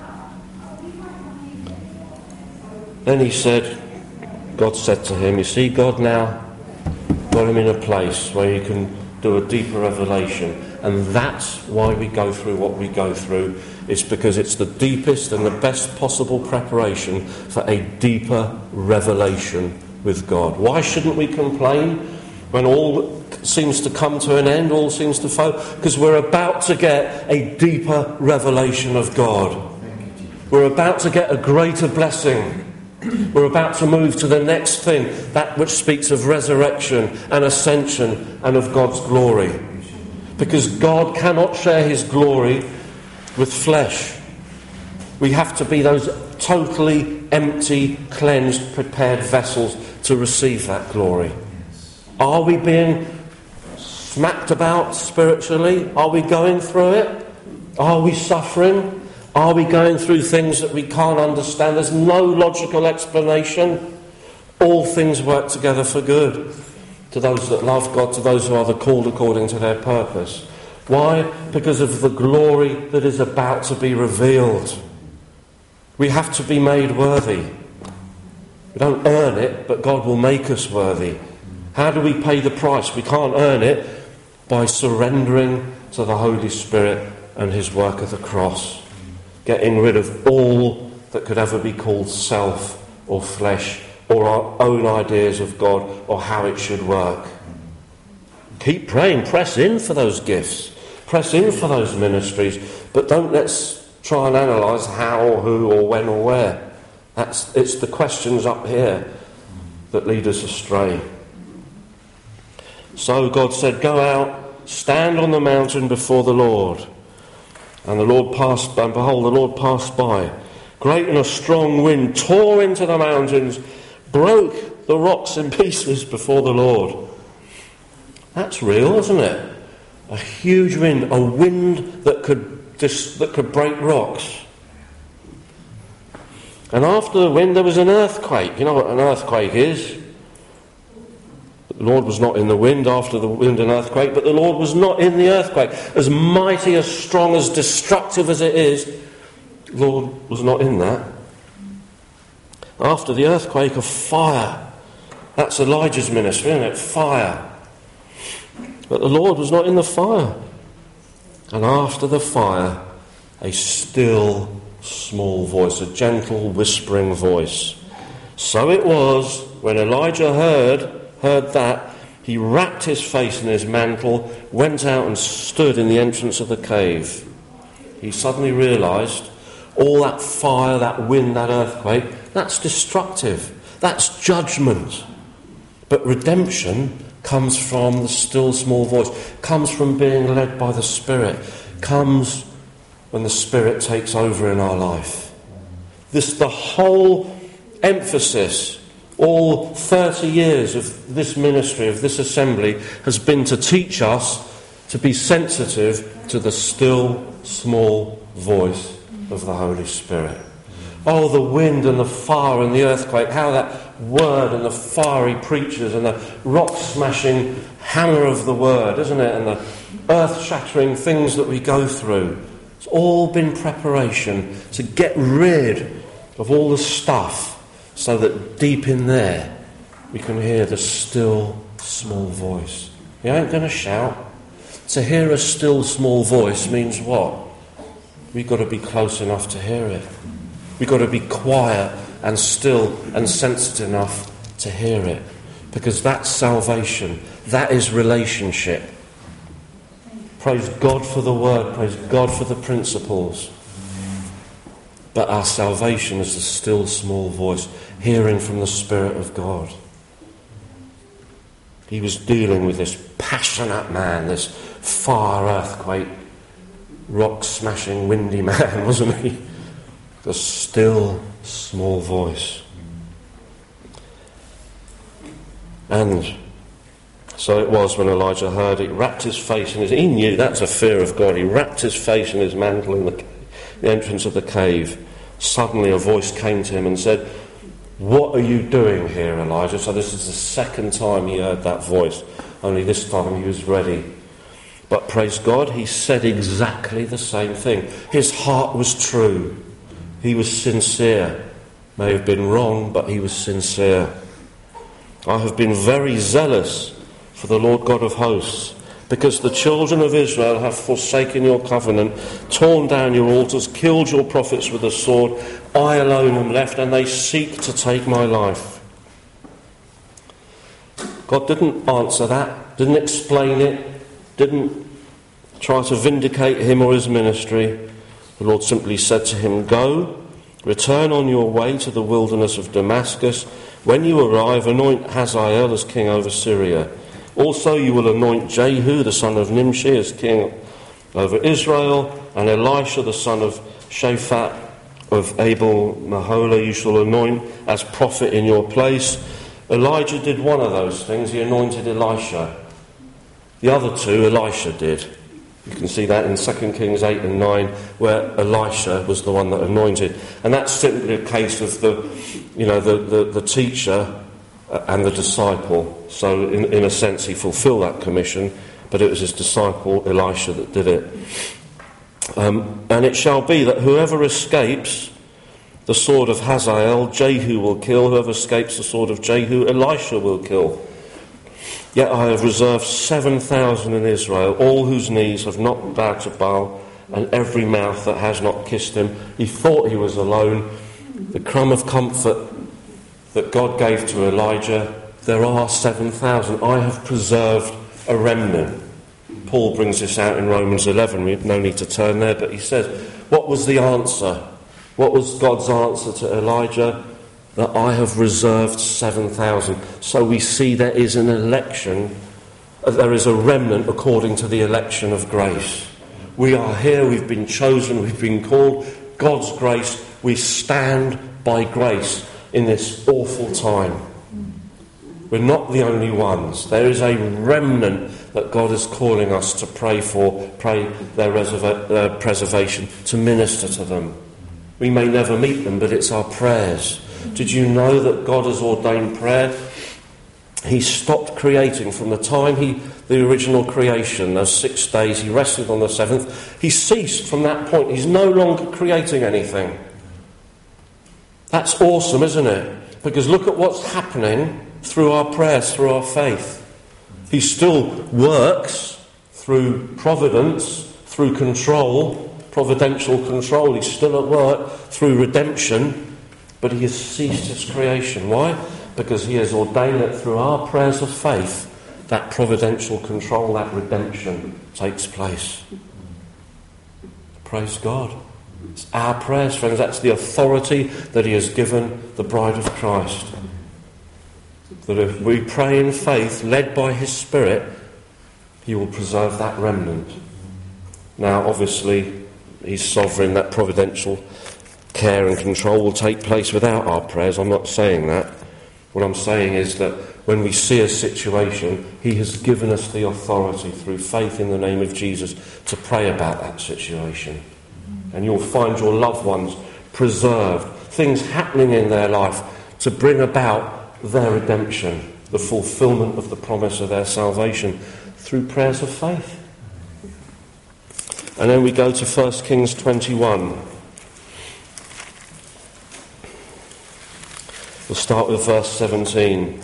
Then he said, God said to him, you see, God now got him in a place where he can do a deeper revelation. And that's why we go through what we go through. It's because it's the deepest and the best possible preparation for a deeper revelation with God. Why shouldn't we complain when all seems to come to an end, all seems to fail? Because we're about to get a deeper revelation of God. We're about to get a greater blessing. We're about to move to the next thing, that which speaks of resurrection and ascension and of God's glory. Because God cannot share his glory with flesh. We have to be those totally empty, cleansed, prepared vessels to receive that glory. Are we being smacked about spiritually? Are we going through it? Are we suffering? Are we going through things that we can't understand? There's no logical explanation. All things work together for good to those that love God, to those who are the called according to their purpose. Why? Because of the glory that is about to be revealed. We have to be made worthy. We don't earn it, but God will make us worthy. How do we pay the price? We can't earn it by surrendering to the Holy Spirit and his work of the cross. Getting rid of all that could ever be called self or flesh or our own ideas of God or how it should work. Keep praying, press in for those gifts, press in for those ministries, but don't let's try and analyse how or who or when or where. It's the questions up here that lead us astray. So God said, "Go out, stand on the mountain before the Lord." And the Lord passed, and behold, the Lord passed by. Great and a strong wind tore into the mountains, broke the rocks in pieces before the Lord. That's real, isn't it? A huge wind, a wind that could break rocks. And after the wind there was an earthquake. You know what an earthquake is? The Lord was not in the wind. After the wind and earthquake, but the Lord was not in the earthquake. As mighty, as strong, as destructive as it is, the Lord was not in that. After the earthquake, of fire. That's Elijah's ministry, isn't it? Fire. But the Lord was not in the fire. And after the fire, a still small voice, a gentle whispering voice. So it was when Elijah heard that, he wrapped his face in his mantle, went out and stood in the entrance of the cave. He suddenly realised all that fire, that wind, that earthquake, that's destructive. That's judgment. But redemption comes from the still small voice, comes from being led by the Spirit, comes when the Spirit takes over in our life. The whole emphasis, all 30 years of this ministry, of this assembly, has been to teach us to be sensitive to the still small voice of the Holy Spirit. Oh, the wind and the fire and the earthquake, how that word and the fiery preachers and the rock-smashing hammer of the word, isn't it? And the earth-shattering things that we go through. It's all been preparation to get rid of all the stuff so that deep in there we can hear the still small voice. You ain't going to shout. To hear a still small voice means what? We've got to be close enough to hear it. We've got to be quiet and still and sensitive enough to hear it. Because that's salvation. That is relationship. Praise God for the word. Praise God for the principles. But our salvation is the still small voice, hearing from the Spirit of God. He was dealing with this passionate man, this fire, earthquake, rock-smashing, windy man, wasn't he? The still small voice. And so it was when Elijah heard it, wrapped his face in his... He knew that's a fear of God. He wrapped his face in his mantle in the entrance of the cave. Suddenly a voice came to him and said, "What are you doing here, Elijah?" So this is the second time he heard that voice. Only this time he was ready. But praise God, he said exactly the same thing. His heart was true. He was sincere. May have been wrong, but he was sincere. "I have been very zealous for the Lord God of hosts, because the children of Israel have forsaken your covenant, torn down your altars, killed your prophets with the sword. I alone am left, and they seek to take my life." God didn't answer that, didn't explain it, didn't try to vindicate him or his ministry. The Lord simply said to him, "Go, return on your way to the wilderness of Damascus. When you arrive, anoint Hazael as king over Syria. Also you will anoint Jehu, the son of Nimshi, as king over Israel, and Elisha, the son of Shaphat of Abel Mahola, you shall anoint as prophet in your place." Elijah did one of those things. He anointed Elisha. The other two, Elisha did. You can see that in 2 Kings 8 and 9, where Elisha was the one that anointed. And that's simply a case of the teacher and the disciple. So in a sense he fulfilled that commission, but it was his disciple Elisha that did it. "And it shall be that whoever escapes the sword of Hazael, Jehu will kill. Whoever escapes the sword of Jehu, Elisha will kill. Yet I have reserved 7,000 in Israel, all whose knees have not bowed to Baal, and every mouth that has not kissed him." He thought he was alone. The crumb of comfort that God gave to Elijah, there are 7,000. I have preserved a remnant. Paul brings this out in Romans 11. We have no need to turn there, but he says, what was the answer? What was God's answer to Elijah? That I have reserved 7,000. So we see there is an election there is a remnant according to the election of grace. We are here, we've been chosen, we've been called. God's grace, we stand by grace in this awful time. We're not the only ones. There is a remnant that God is calling us to pray for, pray their preservation, to minister to them. We may never meet them, but it's our prayers. Did you know that God has ordained prayer? He stopped creating from the time the original creation, those 6 days, he rested on the 7th. He ceased from that point. He's no longer creating anything. That's awesome, isn't it? Because look at what's happening through our prayers, through our faith. He still works through providence, through control, providential control. He's still at work through redemption, but he has ceased his creation. Why? Because he has ordained that through our prayers of faith, that providential control, that redemption takes place. Praise God. It's our prayers, friends. That's the authority that he has given the bride of Christ. That if we pray in faith, led by his Spirit, he will preserve that remnant. Now, obviously, he's sovereign. That providential care and control will take place without our prayers. I'm not saying that. What I'm saying is that when we see a situation, he has given us the authority through faith in the name of Jesus to pray about that situation. And you'll find your loved ones preserved, things happening in their life to bring about their redemption, the fulfilment of the promise of their salvation through prayers of faith. And then we go to 1 Kings 21. We'll start with verse 17.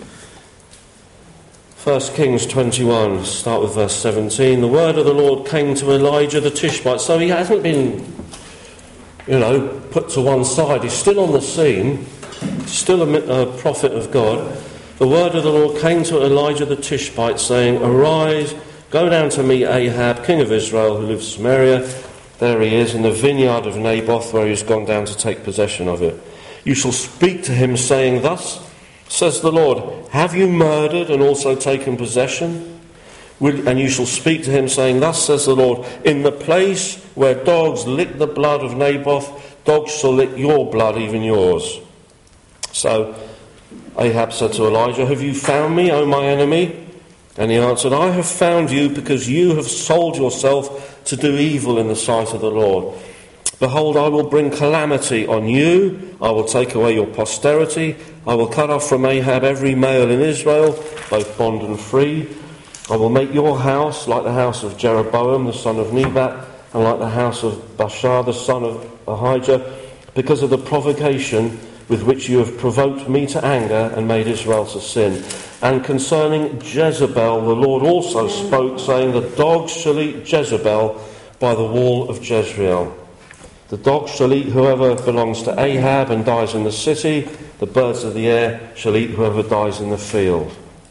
1 Kings 21, start with verse 17. The word of the Lord came to Elijah the Tishbite. So he hasn't been, put to one side. He's still on the scene, still a prophet of God. The word of the Lord came to Elijah the Tishbite, saying, Arise, go down to meet Ahab, king of Israel, who lives in Samaria. There he is, in the vineyard of Naboth, where he's gone down to take possession of it. You shall speak to him, saying, Thus says the Lord, have you murdered and also taken possession? And you shall speak to him, saying, Thus says the Lord, in the place where dogs lick the blood of Naboth, dogs shall lick your blood, even yours. So Ahab said to Elijah, Have you found me, O my enemy? And he answered, I have found you because you have sold yourself to do evil in the sight of the Lord. Behold, I will bring calamity on you. I will take away your posterity. I will cut off from Ahab every male in Israel, both bond and free. I will make your house like the house of Jeroboam, the son of Nebat, and like the house of Baasha, the son of Ahijah, because of the provocation with which you have provoked me to anger and made Israel to sin. And concerning Jezebel, the Lord also spoke, saying, The dogs shall eat Jezebel by the wall of Jezreel. The dogs shall eat whoever belongs to Ahab and dies in the city. The birds of the air shall eat whoever dies in the field.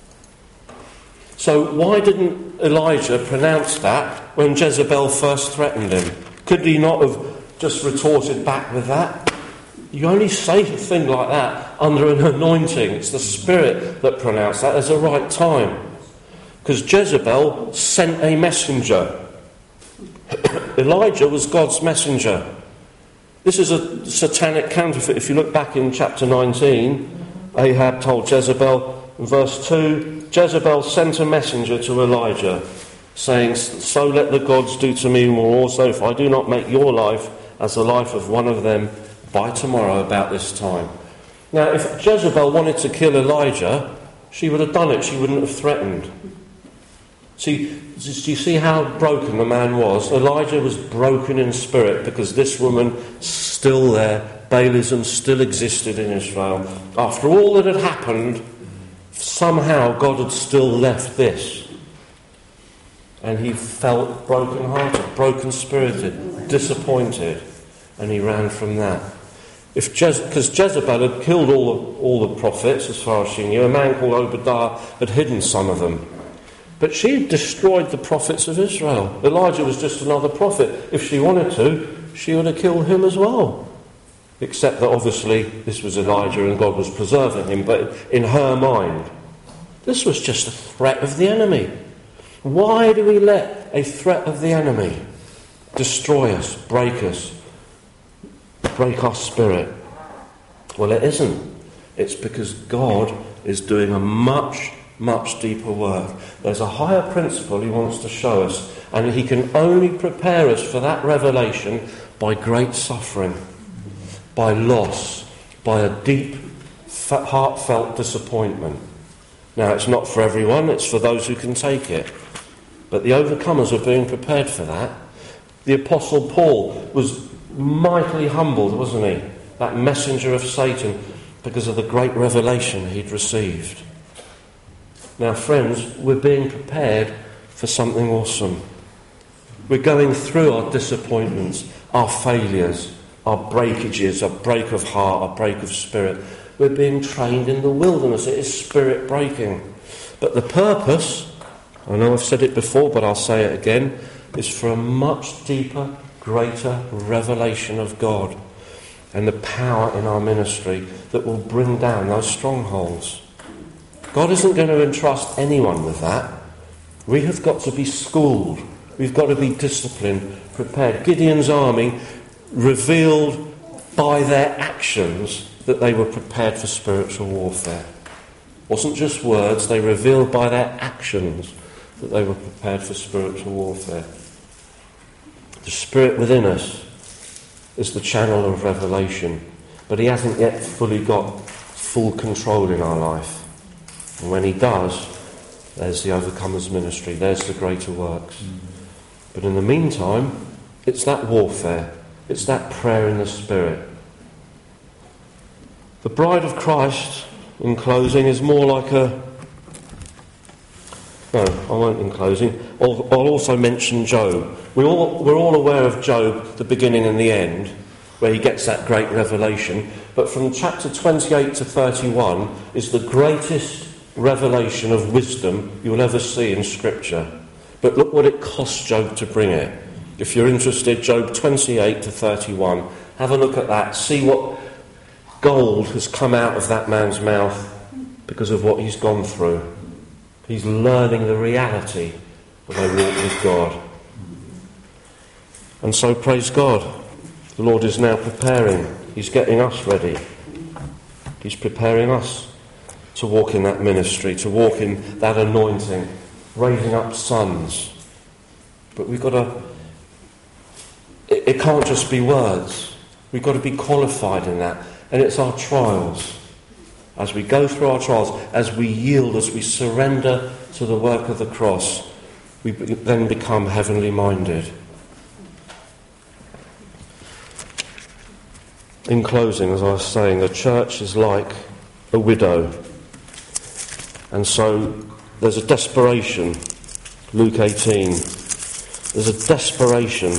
So why didn't Elijah pronounce that when Jezebel first threatened him? Could he not have just retorted back with that? You only say a thing like that under an anointing. It's the Spirit that pronounced that as a right time. Because Jezebel sent a messenger. Elijah was God's messenger. This is a satanic counterfeit. If you look back in chapter 19, Ahab told Jezebel, in verse 2, Jezebel sent a messenger to Elijah, saying, So let the gods do to me more also, if I do not make your life as the life of one of them by tomorrow about this time. Now, if Jezebel wanted to kill Elijah, she would have done it. She wouldn't have threatened. See, do you see how broken the man was? Elijah was broken in spirit because this woman still there. Baalism still existed in Israel. After all that had happened, somehow God had still left this. And he felt broken-hearted, broken-spirited, disappointed, and he ran from that. Because Jezebel had killed all the prophets, as far as she knew. A man called Obadiah had hidden some of them. But she had destroyed the prophets of Israel. Elijah was just another prophet. If she wanted to, she would have killed him as well. Except that obviously this was Elijah and God was preserving him. But in her mind, This was just a threat of the enemy. Why do we let a threat of the enemy destroy us, break our spirit? Well, it isn't. It's because God is doing a much, much deeper work. There's a higher principle he wants to show us, and he can only prepare us for that revelation by great suffering, by loss, by a deep, heartfelt disappointment. Now, it's not for everyone, it's for those who can take it. But the overcomers are being prepared for that. The Apostle Paul was mightily humbled, wasn't he? That messenger of Satan, because of the great revelation he'd received. Now, friends, we're being prepared for something awesome. We're going through our disappointments, our failures, our breakages, our break of heart, our break of spirit. We're being trained in the wilderness. It is spirit breaking. But the purpose, I know I've said it before, but I'll say it again, is for a much deeper, greater revelation of God and the power in our ministry that will bring down those strongholds. God isn't going to entrust anyone with that. We have got to be schooled. We've got to be disciplined, prepared. Gideon's army revealed by their actions that they were prepared for spiritual warfare. It wasn't just words, they revealed by their actions that they were prepared for spiritual warfare. The Spirit within us is the channel of revelation, but he hasn't yet fully got full control in our life. And when he does, there's the overcomer's ministry, there's the greater works. But in the meantime, it's that warfare, it's that prayer in the Spirit. The bride of Christ, in closing, is more like a... No, I won't in closing. I'll also mention Job. We're all aware of Job, the beginning and the end, where he gets that great revelation. But from chapter 28 to 31 is the greatest revelation of wisdom you'll ever see in Scripture. But look what it cost Job to bring it. If you're interested, Job 28 to 31, have a look at that. See what gold has come out of that man's mouth because of what he's gone through. He's learning the reality of a walk with God. And so, praise God, the Lord is now preparing. He's getting us ready. He's preparing us to walk in that ministry, to walk in that anointing, raising up sons. But we've got to... It can't just be words. We've got to be qualified in that. And it's our trials. As we go through our trials, as we yield, as we surrender to the work of the cross, we then become heavenly minded. In closing, as I was saying, the church is like a widow. And so there's a desperation. Luke 18. There's a desperation.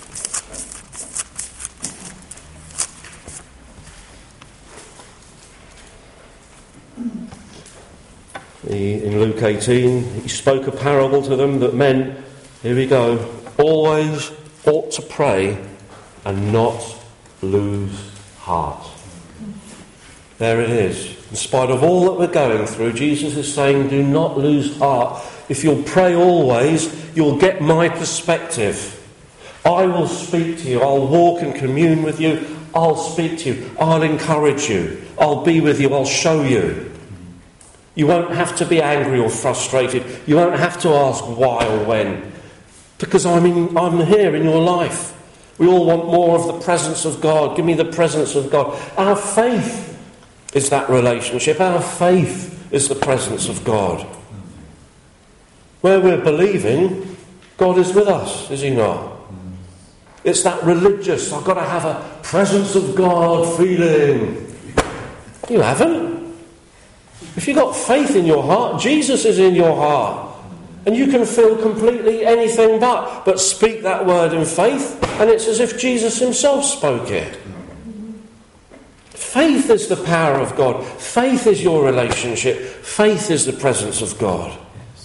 In Luke 18, he spoke a parable to them that men, here we go, always ought to pray and not lose heart. There it is. In spite of all that we're going through, Jesus is saying, do not lose heart. If you'll pray always, you'll get my perspective. I will speak to you. I'll walk and commune with you. I'll speak to you. I'll encourage you. I'll be with you. I'll show you. You won't have to be angry or frustrated. You won't have to ask why or when. Because I'm here in your life. We all want more of the presence of God. Give me the presence of God. Our faith is that relationship. Our faith is the presence of God. Where we're believing, God is with us, is he not? It's that religious, I've got to have a presence of God feeling. You haven't. If you've got faith in your heart, Jesus is in your heart. And you can feel completely anything but speak that word in faith, and it's as if Jesus himself spoke it. Faith is the power of God. Faith is your relationship. Faith is the presence of God.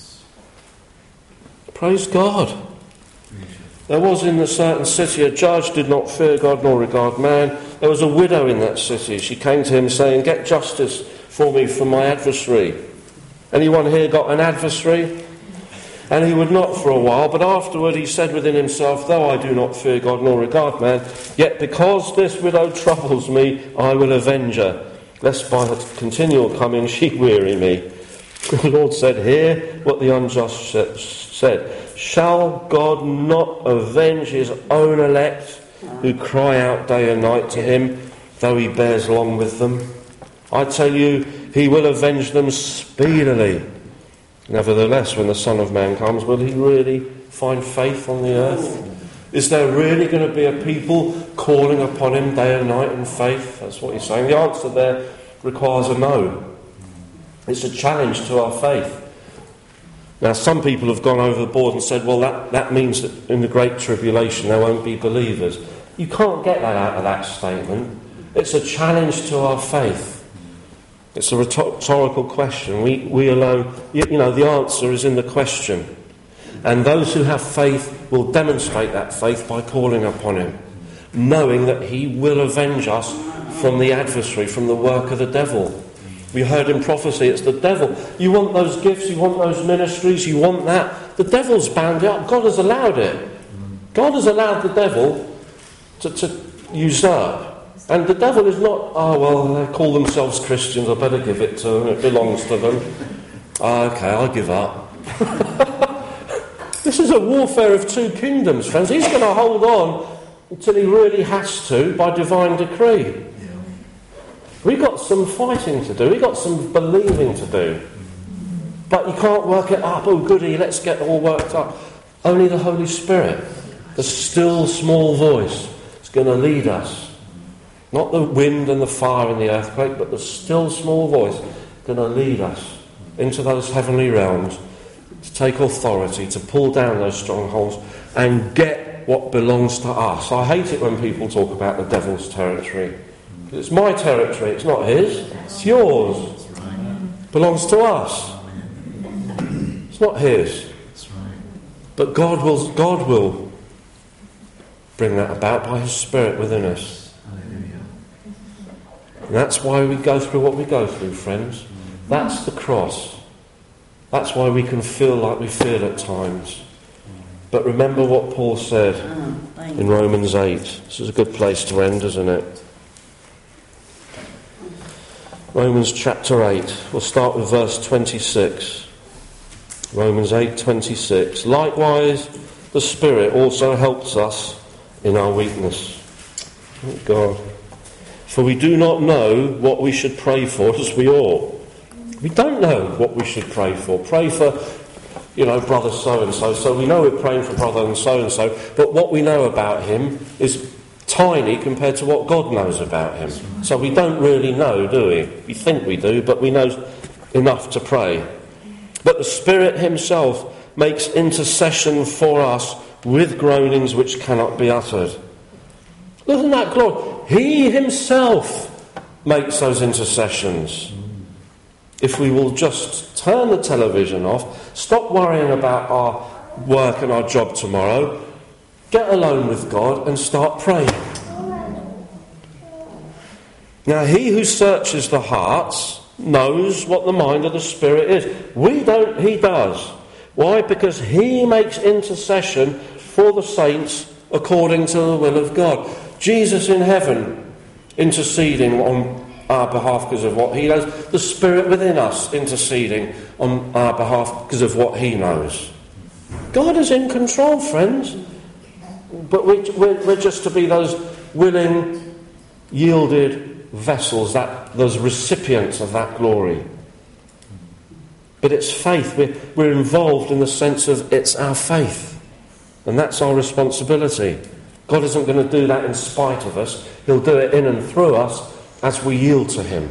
Praise God. There was in a certain city a judge, did not fear God nor regard man. There was a widow in that city. She came to him saying, get justice for me from my adversary. Anyone here got an adversary? And he would not for a while, but afterward he said within himself, though I do not fear God nor regard man, yet because this widow troubles me, I will avenge her, lest by her continual coming she weary me. The Lord said, hear what the unjust said. Shall God not avenge his own elect, who cry out day and night to him, though he bears long with them? I tell you, he will avenge them speedily. Nevertheless, when the Son of Man comes, will he really find faith on the earth? Is there really going to be a people calling upon him day and night in faith? That's what he's saying. The answer there requires a no. It's a challenge to our faith. Now, some people have gone overboard and said, well, that means that in the Great Tribulation there won't be believers. You can't get that out of that statement. It's a challenge to our faith. It's a rhetorical question. We alone, the answer is in the question. And those who have faith will demonstrate that faith by calling upon him, knowing that he will avenge us from the adversary, from the work of the devil. We heard in prophecy, it's the devil. You want those gifts, you want those ministries, you want that. The devil's bound it up. God has allowed it. God has allowed the devil to usurp. And the devil is not, they call themselves Christians, I better give it to them, it belongs to them. Okay, I'll give up. This is a warfare of two kingdoms, friends. He's going to hold on until he really has to by divine decree. We've got some fighting to do, we've got some believing to do. But you can't work it up, goody, let's get all worked up. Only the Holy Spirit, the still small voice, is going to lead us. Not the wind and the fire and the earthquake, but the still small voice going to lead us into those heavenly realms, to take authority, to pull down those strongholds and get what belongs to us. I hate it when people talk about the devil's territory. It's my territory, it's not his, it's yours. It belongs to us. It's not his. But God will bring that about by his Spirit within us. And that's why we go through what we go through, friends. That's the cross. That's why we can feel like we feel at times. But remember what Paul said in Romans 8. This is a good place to end, isn't it? Romans chapter 8. We'll start with verse 26. Romans 8:26. Likewise, the Spirit also helps us in our weakness. Thank God. For we do not know what we should pray for as we ought. We don't know what we should pray for. Pray for, brother so-and-so. So we know we're praying for brother and so-and-so. But what we know about him is tiny compared to what God knows about him. So we don't really know, do we? We think we do, but we know enough to pray. But the Spirit himself makes intercession for us with groanings which cannot be uttered. Isn't that glory? He himself makes those intercessions. If we will just turn the television off, stop worrying about our work and our job tomorrow, get alone with God and start praying. Now, he who searches the hearts knows what the mind of the Spirit is. We don't, he does. Why? Because he makes intercession for the saints according to the will of God. Jesus in heaven interceding on our behalf because of what he knows. The Spirit within us interceding on our behalf because of what he knows. God is in control, friends. But we're just to be those willing, yielded vessels, those recipients of that glory. But it's faith. We're involved in the sense of it's our faith. And that's our responsibility. God isn't going to do that in spite of us. He'll do it in and through us as we yield to him.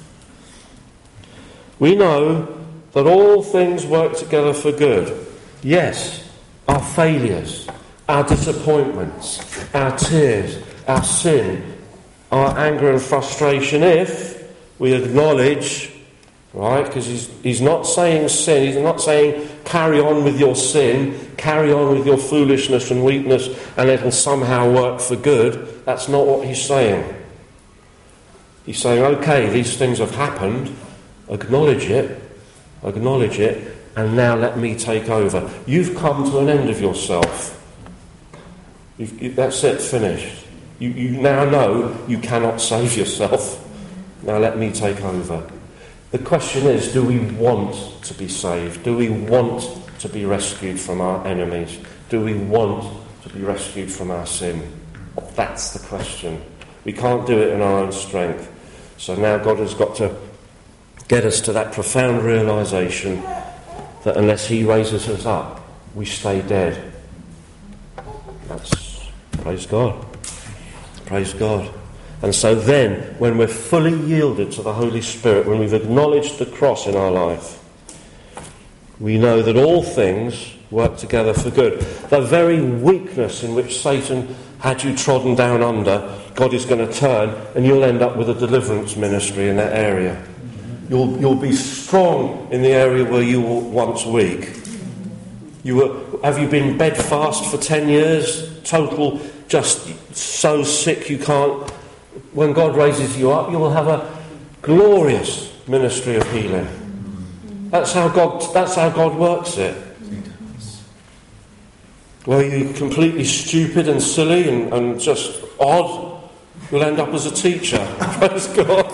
We know that all things work together for good. Yes, our failures, our disappointments, our tears, our sin, our anger and frustration, if we acknowledge, right, because he's not saying sin, he's not saying carry on with your sin, carry on with your foolishness and weakness and it'll somehow work for good. That's not what he's saying. He's saying, okay, these things have happened, acknowledge it, Acknowledge it, and now let me take over. You've come to an end of yourself. That's it, finished. You now know you cannot save yourself. Now let me take over. The question is, do we want to be saved? Do we want to be rescued from our enemies? Do we want to be rescued from our sin? That's the question. We can't do it in our own strength. So now God has got to get us to that profound realisation that unless he raises us up, we stay dead. That's, praise God. Praise God. And so then, when we're fully yielded to the Holy Spirit, when we've acknowledged the cross in our life, we know that all things work together for good. The very weakness in which Satan had you trodden down under, God is going to turn, and you'll end up with a deliverance ministry in that area. You'll be strong in the area where you were once weak. Have you been bedfast for 10 years? Total, just so sick you can't. When God raises you up, you will have a glorious ministry of healing. That's how God works it. Well, you're completely stupid and silly and just odd, you'll end up as a teacher. Praise God.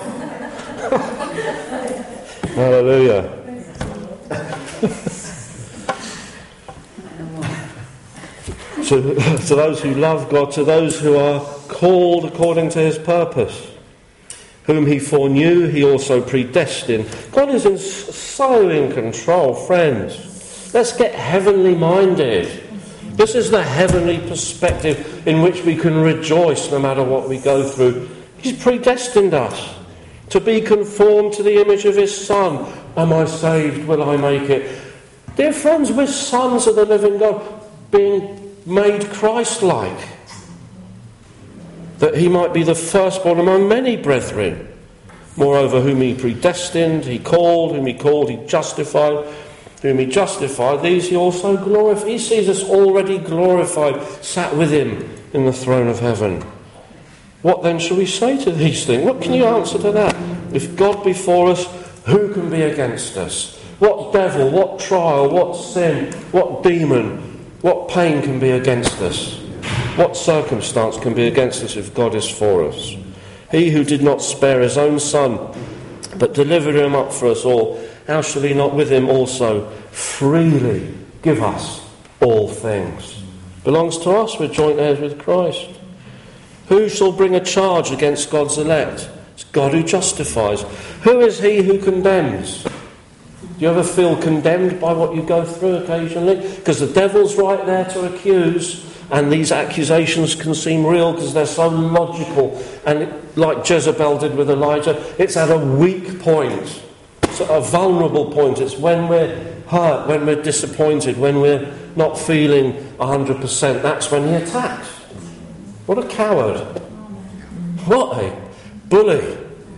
Hallelujah. To those who love God, to those who are called according to his purpose, whom he foreknew, he also predestined. God is so in control, friends. Let's get heavenly minded. This is the heavenly perspective in which we can rejoice no matter what we go through. He's predestined us to be conformed to the image of his Son. Am I saved? Will I make it? Dear friends, we're sons of the living God, being made Christ-like, that he might be the firstborn among many brethren. Moreover, whom he predestined, he called, whom he called, he justified, whom he justified, these he also glorified. He sees us already glorified, sat with him in the throne of heaven. What then shall we say to these things? What can you answer to that? If God be for us, who can be against us? What devil, what trial, what sin, what demon, what pain can be against us? What circumstance can be against us if God is for us? He who did not spare his own Son, but delivered him up for us all, how shall he not with him also freely give us all things? Belongs to us, we're joint heirs with Christ. Who shall bring a charge against God's elect? It's God who justifies. Who is he who condemns? Do you ever feel condemned by what you go through occasionally? Because the devil's right there to accuse, and these accusations can seem real because they're so logical. And like Jezebel did with Elijah, it's at a weak point. It's at a vulnerable point. It's when we're hurt, when we're disappointed, when we're not feeling 100%. That's when he attacks. What a coward. What a bully.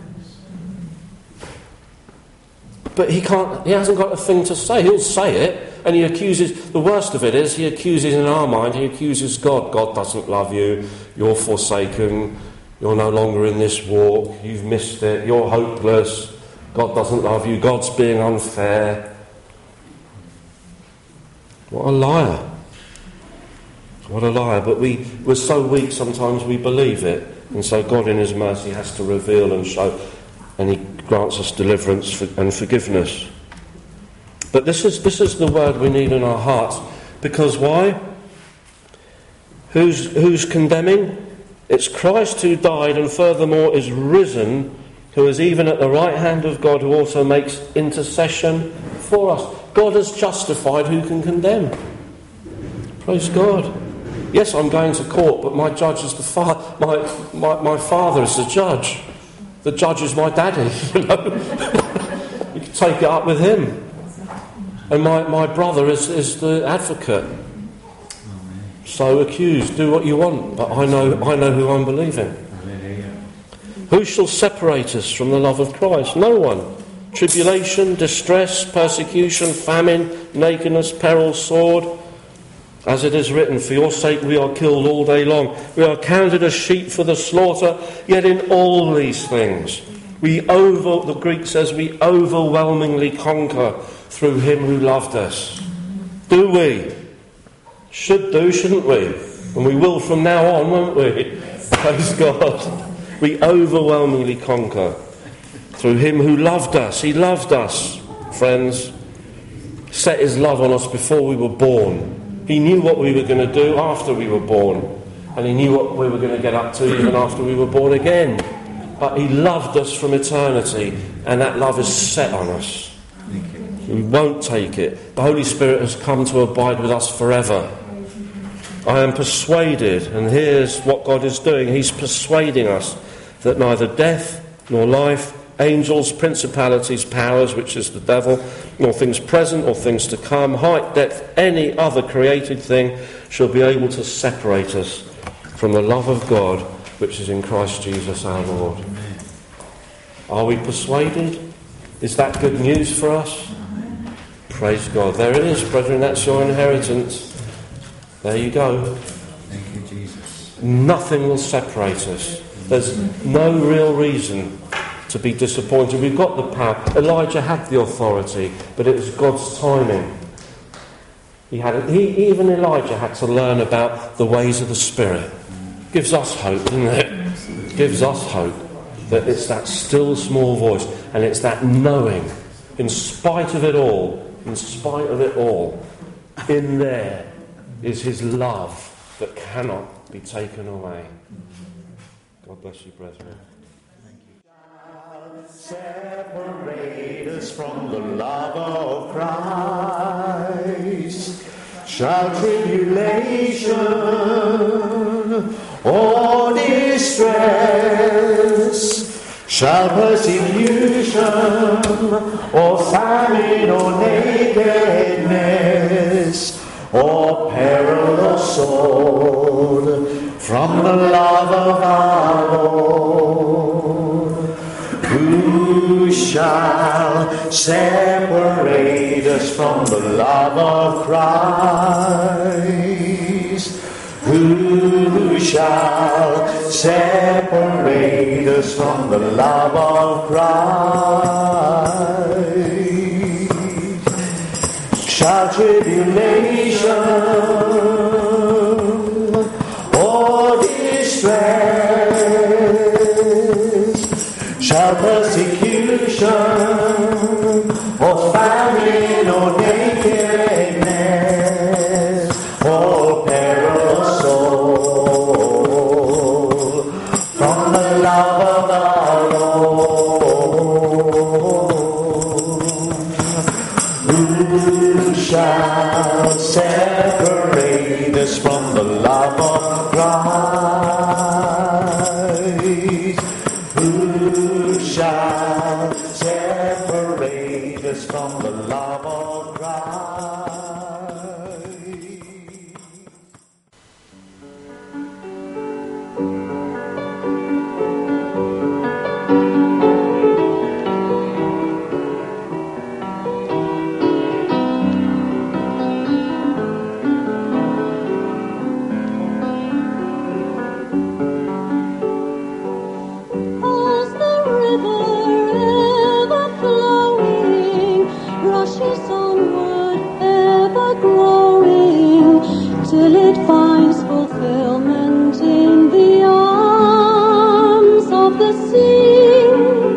But he hasn't got a thing to say. He'll say it, and he accuses, the worst of it is, he accuses in our mind, he accuses God. God doesn't love you, you're forsaken, you're no longer in this walk, you've missed it, you're hopeless, God doesn't love you, God's being unfair. What a liar. What a liar. But we're so weak sometimes we believe it. And so God in his mercy has to reveal and show, and he grants us deliverance and forgiveness. But this is the word we need in our hearts. Because why? Who's condemning? It's Christ who died and furthermore is risen, who is even at the right hand of God, who also makes intercession for us. God has justified, who can condemn? Praise God. Yes, I'm going to court, but my judge is my father is the judge. The judge is my daddy, you know. You can take it up with him. And my brother is the advocate. So accused, do what you want, but I know who I'm believing. Who shall separate us from the love of Christ? No one. Tribulation, distress, persecution, famine, nakedness, peril, sword. As it is written, for your sake we are killed all day long. We are counted as sheep for the slaughter, yet in all these things The Greek says we overwhelmingly conquer through him who loved us. Do we? Should do, shouldn't we? And we will from now on, won't we? Praise God. We overwhelmingly conquer through him who loved us. He loved us, friends. Set his love on us before we were born. He knew what we were going to do after we were born. And he knew what we were going to get up to even after we were born again. But he loved us from eternity, and that love is set on us. We won't take it. The Holy Spirit has come to abide with us forever. I am persuaded, and here's what God is doing. He's persuading us that neither death nor life, angels, principalities, powers, which is the devil, nor things present or things to come, height, depth, any other created thing shall be able to separate us from the love of God which is in Christ Jesus our Lord. Are we persuaded? Is that good news for us? Praise God. There it is, brethren, that's your inheritance. There you go. Thank you, Jesus. Nothing will separate us. There's no real reason to be disappointed. We've got the power. Elijah had the authority, but it was God's timing. Even Elijah had to learn about the ways of the Spirit. Gives us hope, doesn't it? Gives us hope that it's that still small voice, and it's that knowing, in spite of it all, in there is his love that cannot be taken away. God bless you, brethren. Separate us from the love of Christ. Shall tribulation or distress, shall persecution or famine or nakedness or peril or sword, from the love of our Lord? Who shall separate us from the love of Christ? Who shall separate us from the love of Christ? Shall tribulation or distress, shall persecution or famine or nakedness or peril or soul, from the love of our Lord? Who shall separate us from the love of Christ? Who shall separate us from the love of Christ? Till it finds fulfillment in the arms of the sea.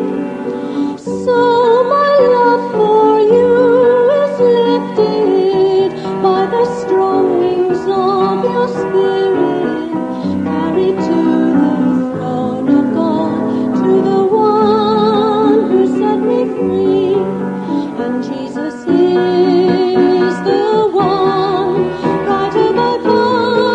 So my love for you is lifted by the strong wings of your spirit, carried to the throne of God, to the one who set me free. And Jesus is the one right above all.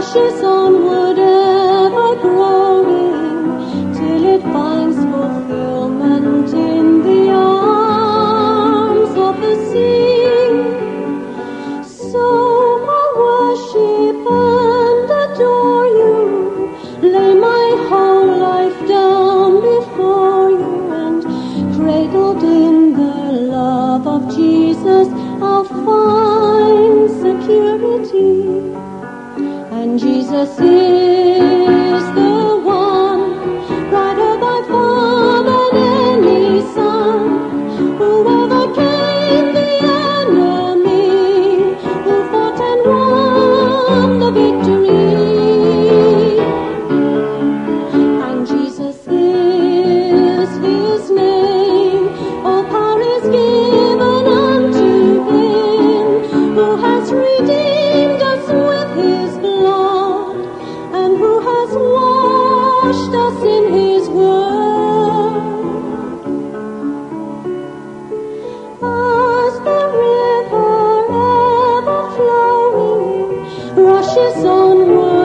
rushes onward, ever growing, till it finds fulfillment in the arms of the sea. So I worship and adore you, lay my whole life down before you, and cradled in the love of Jesus, I'll find security. And Jesus is the one, brighter by far than any sun, who overcame the enemy, who fought and won the victory. And Jesus is his name, all power is given unto him, who has redeemed us with his blood, and who has washed us in his word. As the river ever flowing rushes onward,